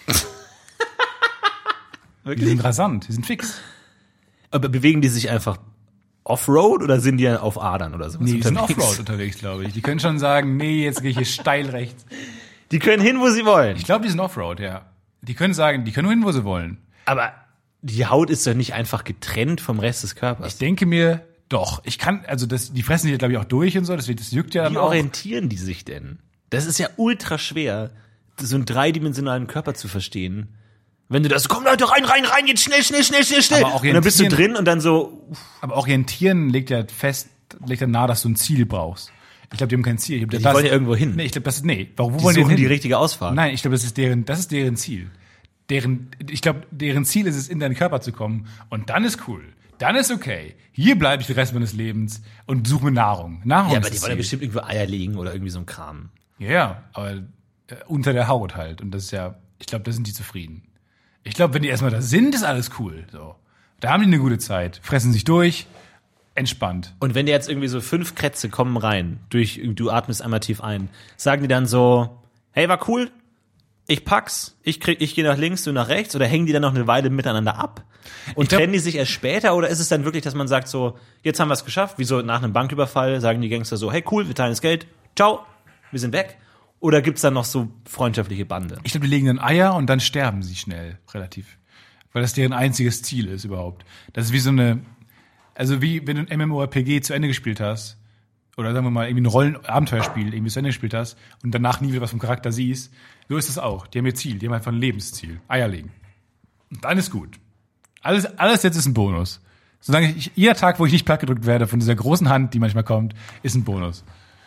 Die sind rasant, die sind fix. Aber bewegen die sich einfach Offroad oder sind die auf Adern oder sowas? Nee, die sind Offroad unterwegs, glaube ich. Die können schon sagen, nee, jetzt gehe ich hier steil rechts. Die können hin, wo sie wollen. Ich glaube, die sind Offroad, ja. Die können sagen, die können nur hin, wo sie wollen. Aber die Haut ist doch nicht einfach getrennt vom Rest des Körpers. Ich denke mir, doch. Die fressen sich, glaube ich, auch durch und so, das juckt ja dann Wie auch. orientieren die sich denn? Das ist ja ultra schwer, so einen dreidimensionalen Körper zu verstehen. Wenn du das, komm Leute, rein, jetzt schnell. Und dann bist du drin und dann so. Aber orientieren legt ja nahe, dass du ein Ziel brauchst. Ich glaube, die haben kein Ziel. Die wollen ja irgendwo hin. Nee, ich glaube, Wo wollen die hin? Die richtige Ausfahrt. Nein, ich glaube, das ist deren Ziel. Ich glaube, deren Ziel ist es, in deinen Körper zu kommen. Und dann ist cool. Dann ist okay. Hier bleibe ich den Rest meines Lebens und suche mir Nahrung. Ja, aber die wollen ja bestimmt irgendwo Eier legen oder irgendwie so ein Kram. Ja, aber unter der Haut halt. Und das ist ja, ich glaube, da sind die zufrieden. Ich glaube, wenn die erstmal da sind, ist alles cool. So. Da haben die eine gute Zeit. Fressen sich durch. Entspannt. Und wenn dir jetzt irgendwie so 5 Krätze kommen rein, du atmest einmal tief ein, sagen die dann so, hey, war cool, ich pack's, ich gehe nach links, du nach rechts, oder hängen die dann noch eine Weile miteinander ab? Und trennen die sich erst später, oder ist es dann wirklich, dass man sagt so, jetzt haben wir es geschafft, wie so nach einem Banküberfall, sagen die Gangster so, hey cool, wir teilen das Geld, ciao, wir sind weg? Oder gibt's dann noch so freundschaftliche Bande? Ich glaube, die legen dann Eier und dann sterben sie schnell, relativ. Weil das deren einziges Ziel ist überhaupt. Das ist wie so eine, also wie wenn du ein MMORPG zu Ende gespielt hast, oder sagen wir mal irgendwie ein Rollen-Abenteuerspiel irgendwie zu Ende gespielt hast und danach nie wieder was vom Charakter siehst, so ist es auch. Die haben ihr Ziel, die haben einfach ein Lebensziel. Eier legen. Und dann ist gut. Alles jetzt ist ein Bonus. Solange jeder Tag, wo ich nicht plattgedrückt werde von dieser großen Hand, die manchmal kommt, ist ein Bonus.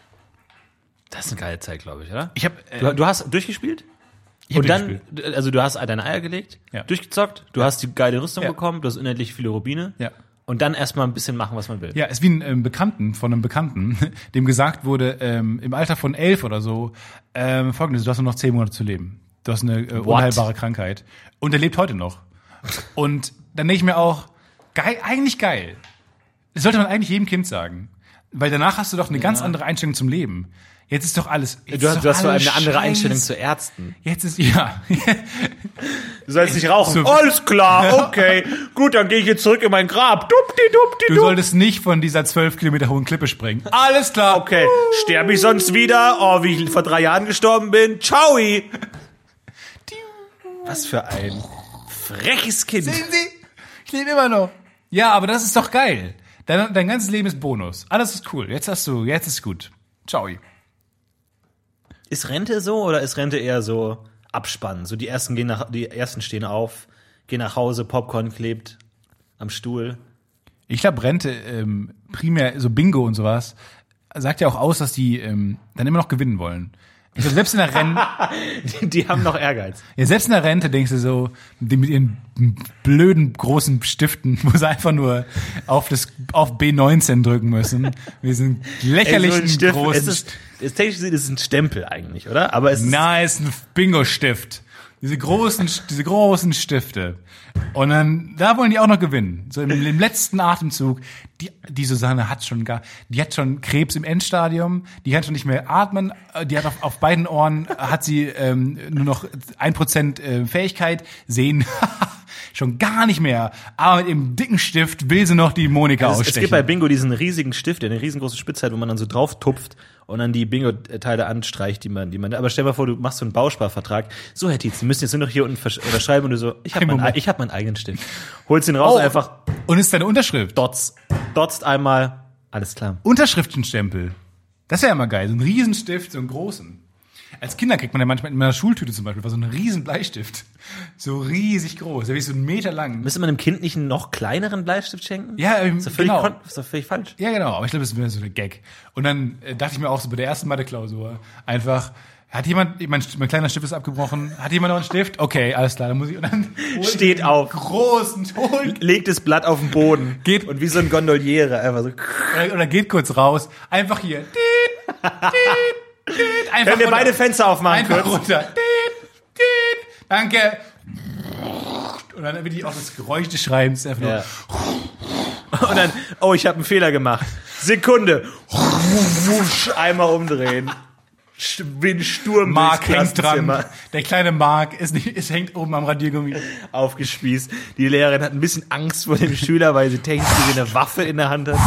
Das ist eine geile Zeit, glaube ich, oder? Ich hab, du hast durchgespielt? Und dann, also du hast deine Eier gelegt, durchgezockt, du hast die geile Rüstung bekommen, du hast unendlich viele Rubine. Ja. Und dann erstmal ein bisschen machen, was man will. Ja, ist wie ein Bekannten, dem gesagt wurde, im Alter von 11 oder so, Folgendes, du hast nur noch 10 Monate zu leben. Du hast eine unheilbare Krankheit. Und er lebt heute noch. Und dann denke ich mir auch, eigentlich geil. Das sollte man eigentlich jedem Kind sagen. Weil danach hast du doch eine ganz andere Einstellung zum Leben. Jetzt ist doch alles. Du hast vor allem eine andere Einstellung zu Ärzten. Jetzt ist, ja. Du sollst nicht rauchen. Alles klar, okay. Gut, dann gehe ich jetzt zurück in mein Grab. Du solltest nicht von dieser 12 Kilometer hohen Klippe springen. Alles klar. Okay. Sterbe ich sonst wieder? Oh, wie ich vor 3 Jahren gestorben bin. Ciao. Was für ein freches Kind. Sehen Sie? Ich lebe immer noch. Ja, aber das ist doch geil. Dein ganzes Leben ist Bonus. Alles ist cool. Jetzt ist gut. Ciao. Ist Rente so oder ist Rente eher so Abspannen? So die ersten stehen auf, gehen nach Hause, Popcorn klebt am Stuhl. Ich glaube, Rente, primär so Bingo und sowas, sagt ja auch aus, dass die dann immer noch gewinnen wollen. Ich glaube, selbst in der Rente. Die haben noch Ehrgeiz. Ja, selbst in der Rente denkst du so, mit ihren blöden großen Stiften, wo sie einfach nur auf B19 drücken müssen. Wir sind lächerlich so großen. Technisch gesehen ist es ein Stempel eigentlich, oder? Aber es ist. Nein, es ist ein Bingo-Stift. Diese großen Stifte. Und dann, da wollen die auch noch gewinnen. So im letzten Atemzug. Die Susanne die hat schon Krebs im Endstadium. Die kann schon nicht mehr atmen. Die hat auf beiden Ohren hat sie nur noch 1% Fähigkeit. Sehen schon gar nicht mehr. Aber mit ihrem dicken Stift will sie noch die Monika ausstechen. Es gibt bei Bingo diesen riesigen Stift, eine riesengroße Spitzheit, wo man dann so drauf tupft und dann die Bingo-Teile anstreicht, die man, aber stell dir mal vor, du machst so einen Bausparvertrag. So, Herr Tietz, Sie müssen jetzt nur noch hier unten unterschreiben und du so, ich hab meinen eigenen Stift. Holst ihn raus, einfach. Und ist deine Unterschrift? Dotzt einmal, alles klar. Unterschriftenstempel. Das wäre ja immer geil. So ein Riesenstift, so einen großen. Als Kinder kriegt man ja manchmal in meiner Schultüte zum Beispiel, war so ein riesen Bleistift. So riesig groß, der ist so 1 Meter lang. Müsste man einem Kind nicht einen noch kleineren Bleistift schenken? Ja, ist doch völlig falsch. Ja, genau, aber ich glaube, das wäre so eine Gag. Und dann dachte ich mir auch so bei der ersten Mathe-Klausur einfach, Hat jemand, mein kleiner Stift ist abgebrochen, hat jemand noch einen Stift? Okay, alles klar, dann muss ich, und dann Steht auf. Großen Ton. Legt das Blatt auf den Boden. Geht. Und wie so ein Gondoliere einfach so. Oder geht kurz raus, einfach hier. Einfach Können wir runter. beide Fenster aufmachen Einfach kurz? runter. Danke. Und dann wird die auch das Geräusch des Schreibens einfach nur. Ja. Und dann, oh, ich habe einen Fehler gemacht. Sekunde. Einmal umdrehen. Wie ein Sturm Mark durchs hängt dran. Klassenzimmer. Der kleine Mark es hängt oben am Radiergummi. Aufgespießt. Die Lehrerin hat ein bisschen Angst vor dem Schüler, weil sie technisch gesehen eine Waffe in der Hand hat.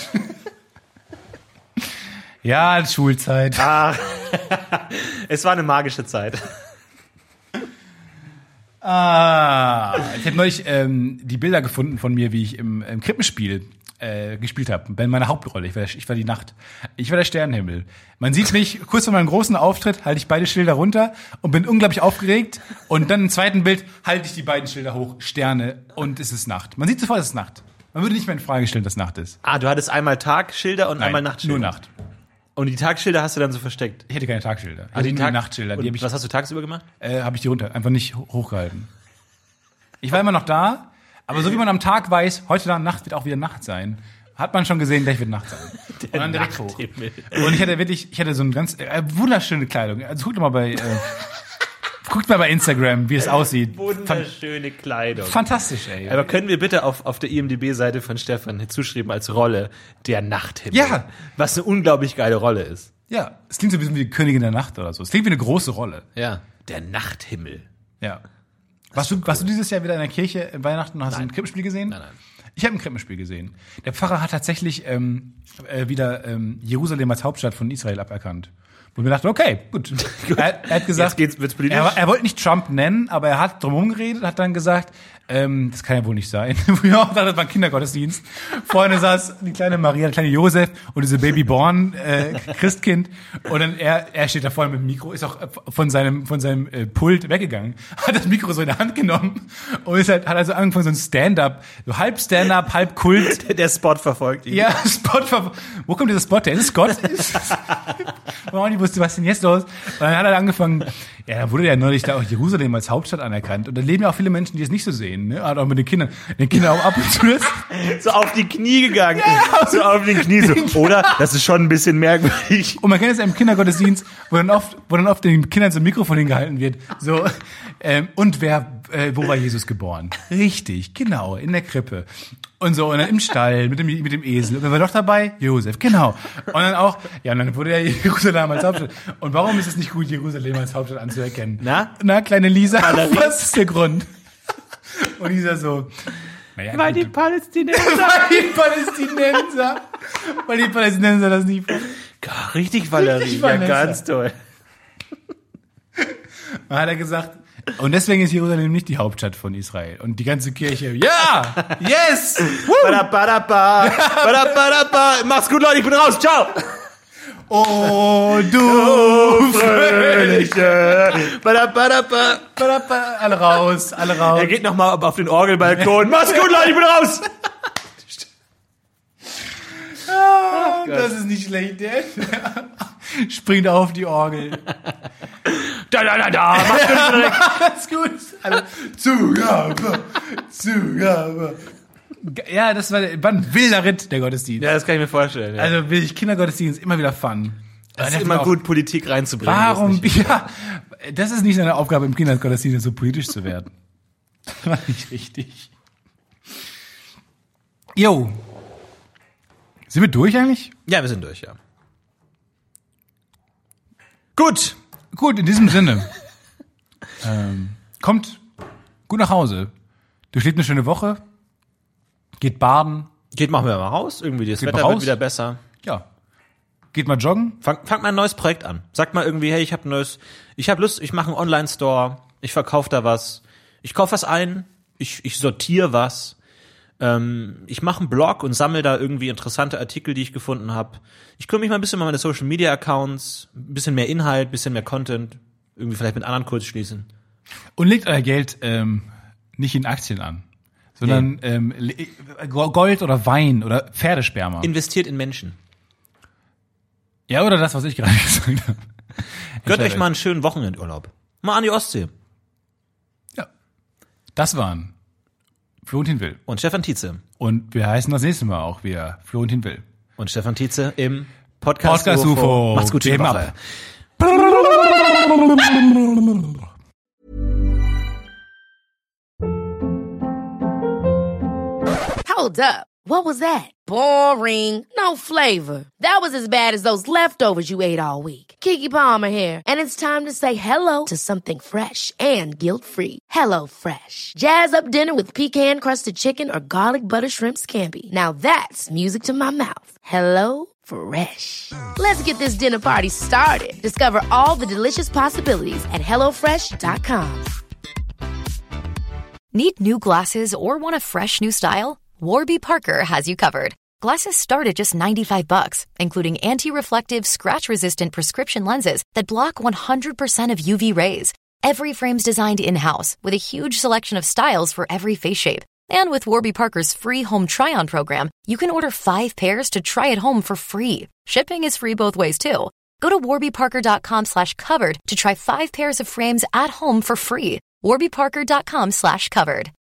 Ja, Schulzeit. Es war eine magische Zeit. Ich habe neulich die Bilder gefunden von mir, wie ich im Krippenspiel gespielt habe. Bei meiner Hauptrolle. Ich war die Nacht. Ich war der Sternenhimmel. Man sieht mich, kurz vor meinem großen Auftritt, halte ich beide Schilder runter und bin unglaublich aufgeregt. Und dann im zweiten Bild halte ich die beiden Schilder hoch, Sterne, und es ist Nacht. Man sieht sofort, es ist Nacht. Man würde nicht mehr in Frage stellen, dass Nacht ist. Du hattest einmal Tagschilder und einmal Nachtschilder. Nur Nacht. Und die Tagschilder hast du dann so versteckt? Ich hätte keine Tagschilder. Ich hatte nur die Nachtschilder. Die was hast du tagsüber gemacht? Habe ich die runter, einfach nicht hochgehalten. Ich war immer noch da, aber so wie man am Tag weiß, heute Nacht wird auch wieder Nacht sein, hat man schon gesehen, gleich wird Nacht sein. Und dann direkt hoch. Und ich hatte so eine ganz wunderschöne Kleidung. Also guckt mal bei Instagram, wie es aussieht. Wunderschöne Kleidung. Fantastisch, ey. Aber können wir bitte auf der IMDb-Seite von Stefan zuschreiben als Rolle der Nachthimmel? Ja. Was eine unglaublich geile Rolle ist. Ja, es klingt so ein bisschen wie die Königin der Nacht oder so. Es klingt wie eine große Rolle. Ja. Der Nachthimmel. Ja. Warst du dieses Jahr wieder in der Kirche Weihnachten und hast ein Krippenspiel gesehen? Nein. Ich habe ein Krippenspiel gesehen. Der Pfarrer hat tatsächlich wieder Jerusalem als Hauptstadt von Israel aberkannt. Und wir dachten, okay, gut. Er hat gesagt, wird's politisch. er wollte nicht Trump nennen, aber er hat drumherum geredet, hat dann gesagt, das kann ja wohl nicht sein. Ja, das war ein Kindergottesdienst. Vorne saß die kleine Maria, der kleine Josef und diese Babyborn Christkind. Und dann er steht da vorne mit dem Mikro, ist auch von seinem Pult weggegangen, hat das Mikro so in der Hand genommen und hat also angefangen so ein Stand-up, so halb Stand-up, halb Kult. Der Spot verfolgt ihn. Ja, wo kommt dieser Spot? Der ist es Gott? Warum nicht wusste, was denn jetzt los? Und dann hat er angefangen, ja, dann wurde ja neulich da auch Jerusalem als Hauptstadt anerkannt. Und da leben ja auch viele Menschen, die es nicht so sehen, ne? Hat auch mit den Kindern auch ab und zu das. So auf die Knie gegangen. Ja, so auf den Knie so. Oder? Das ist schon ein bisschen merkwürdig. Und man kennt es ja im Kindergottesdienst, wo dann oft den Kindern so ein Mikrofon hingehalten wird. So, wo war Jesus geboren? Richtig, genau, in der Krippe. Und so, und dann im Stall, mit dem Esel. Und wer war doch dabei? Josef, genau. Und dann auch, ja, und dann wurde ja Jerusalem als Hauptstadt. Und warum ist es nicht gut, Jerusalem als Hauptstadt anzuerkennen? Na, kleine Lisa, was ist der Grund? Und Lisa so, naja, Weil die Palästinenser das nie. Richtig, Valerie. Richtig, Ja, Vanessa. ganz toll. Dann hat er gesagt, und deswegen ist Jerusalem nicht die Hauptstadt von Israel. Und die ganze Kirche, ja, yes! Mach's gut, Leute, ich bin raus. Ciao. Oh, du Fröhliche. Alle raus. Er geht nochmal auf den Orgelbalkon. Mach's gut, Leute, ich bin raus. Das ist nicht schlecht, der springt auf die Orgel. Mach's gut. Alles gut. Also, Zugabe. Ja, das war ein wilder Ritt, der Gottesdienst. Ja, das kann ich mir vorstellen. Ja. Also will ich Kindergottesdienst immer wieder fun. Das ist immer gut, Politik reinzubringen. Warum? Ja, das ist nicht seine Aufgabe im Kindergottesdienst, so politisch zu werden. Das war nicht richtig. Jo. Sind wir durch eigentlich? Ja, wir sind durch, ja. Gut, in diesem Sinne. Kommt gut nach Hause. Durchlebt eine schöne Woche. Geht baden. Machen wir mal raus. Irgendwie, das Geht Wetter mal raus. wird wieder besser. Ja. Geht mal joggen. Fangt mal ein neues Projekt an. Sagt mal irgendwie, hey, ich habe Lust, ich mache einen Online-Store, ich verkaufe da was, ich kaufe was ein, ich sortiere was, ich mache einen Blog und sammle da irgendwie interessante Artikel, die ich gefunden habe. Ich kümmere mich mal ein bisschen um meine Social-Media-Accounts, ein bisschen mehr Inhalt, ein bisschen mehr Content, irgendwie vielleicht mit anderen kurz schließen. Und legt euer Geld nicht in Aktien an, sondern Gold oder Wein oder Pferdesperma. Investiert in Menschen. Ja, oder das, was ich gerade gesagt habe. Gönnt euch mal einen schönen Wochenendurlaub. Mal an die Ostsee. Ja. Das waren Florentin Will. Und Stefan Tietze. Und wir heißen das nächste Mal auch wieder Florentin Will. Und Stefan Tietze im Podcast UFO. Macht's gut, schöne Woche. Hold up. What was that? Boring. No flavor. That was as bad as those leftovers you ate all week. Keke Palmer here. And it's time to say hello to something fresh and guilt-free. Hello Fresh. Jazz up dinner with pecan-crusted chicken or garlic butter shrimp scampi. Now that's music to my mouth. Hello Fresh. Let's get this dinner party started. Discover all the delicious possibilities at HelloFresh.com. Need new glasses or want a fresh new style? Warby Parker has you covered. Glasses start at just $95, including anti-reflective, scratch-resistant prescription lenses that block 100% of UV rays. Every frame's designed in-house with a huge selection of styles for every face shape. And with Warby Parker's free home try-on program, you can order 5 pairs to try at home for free. Shipping is free both ways, too. Go to warbyparker.com/covered to try 5 pairs of frames at home for free. warbyparker.com/covered.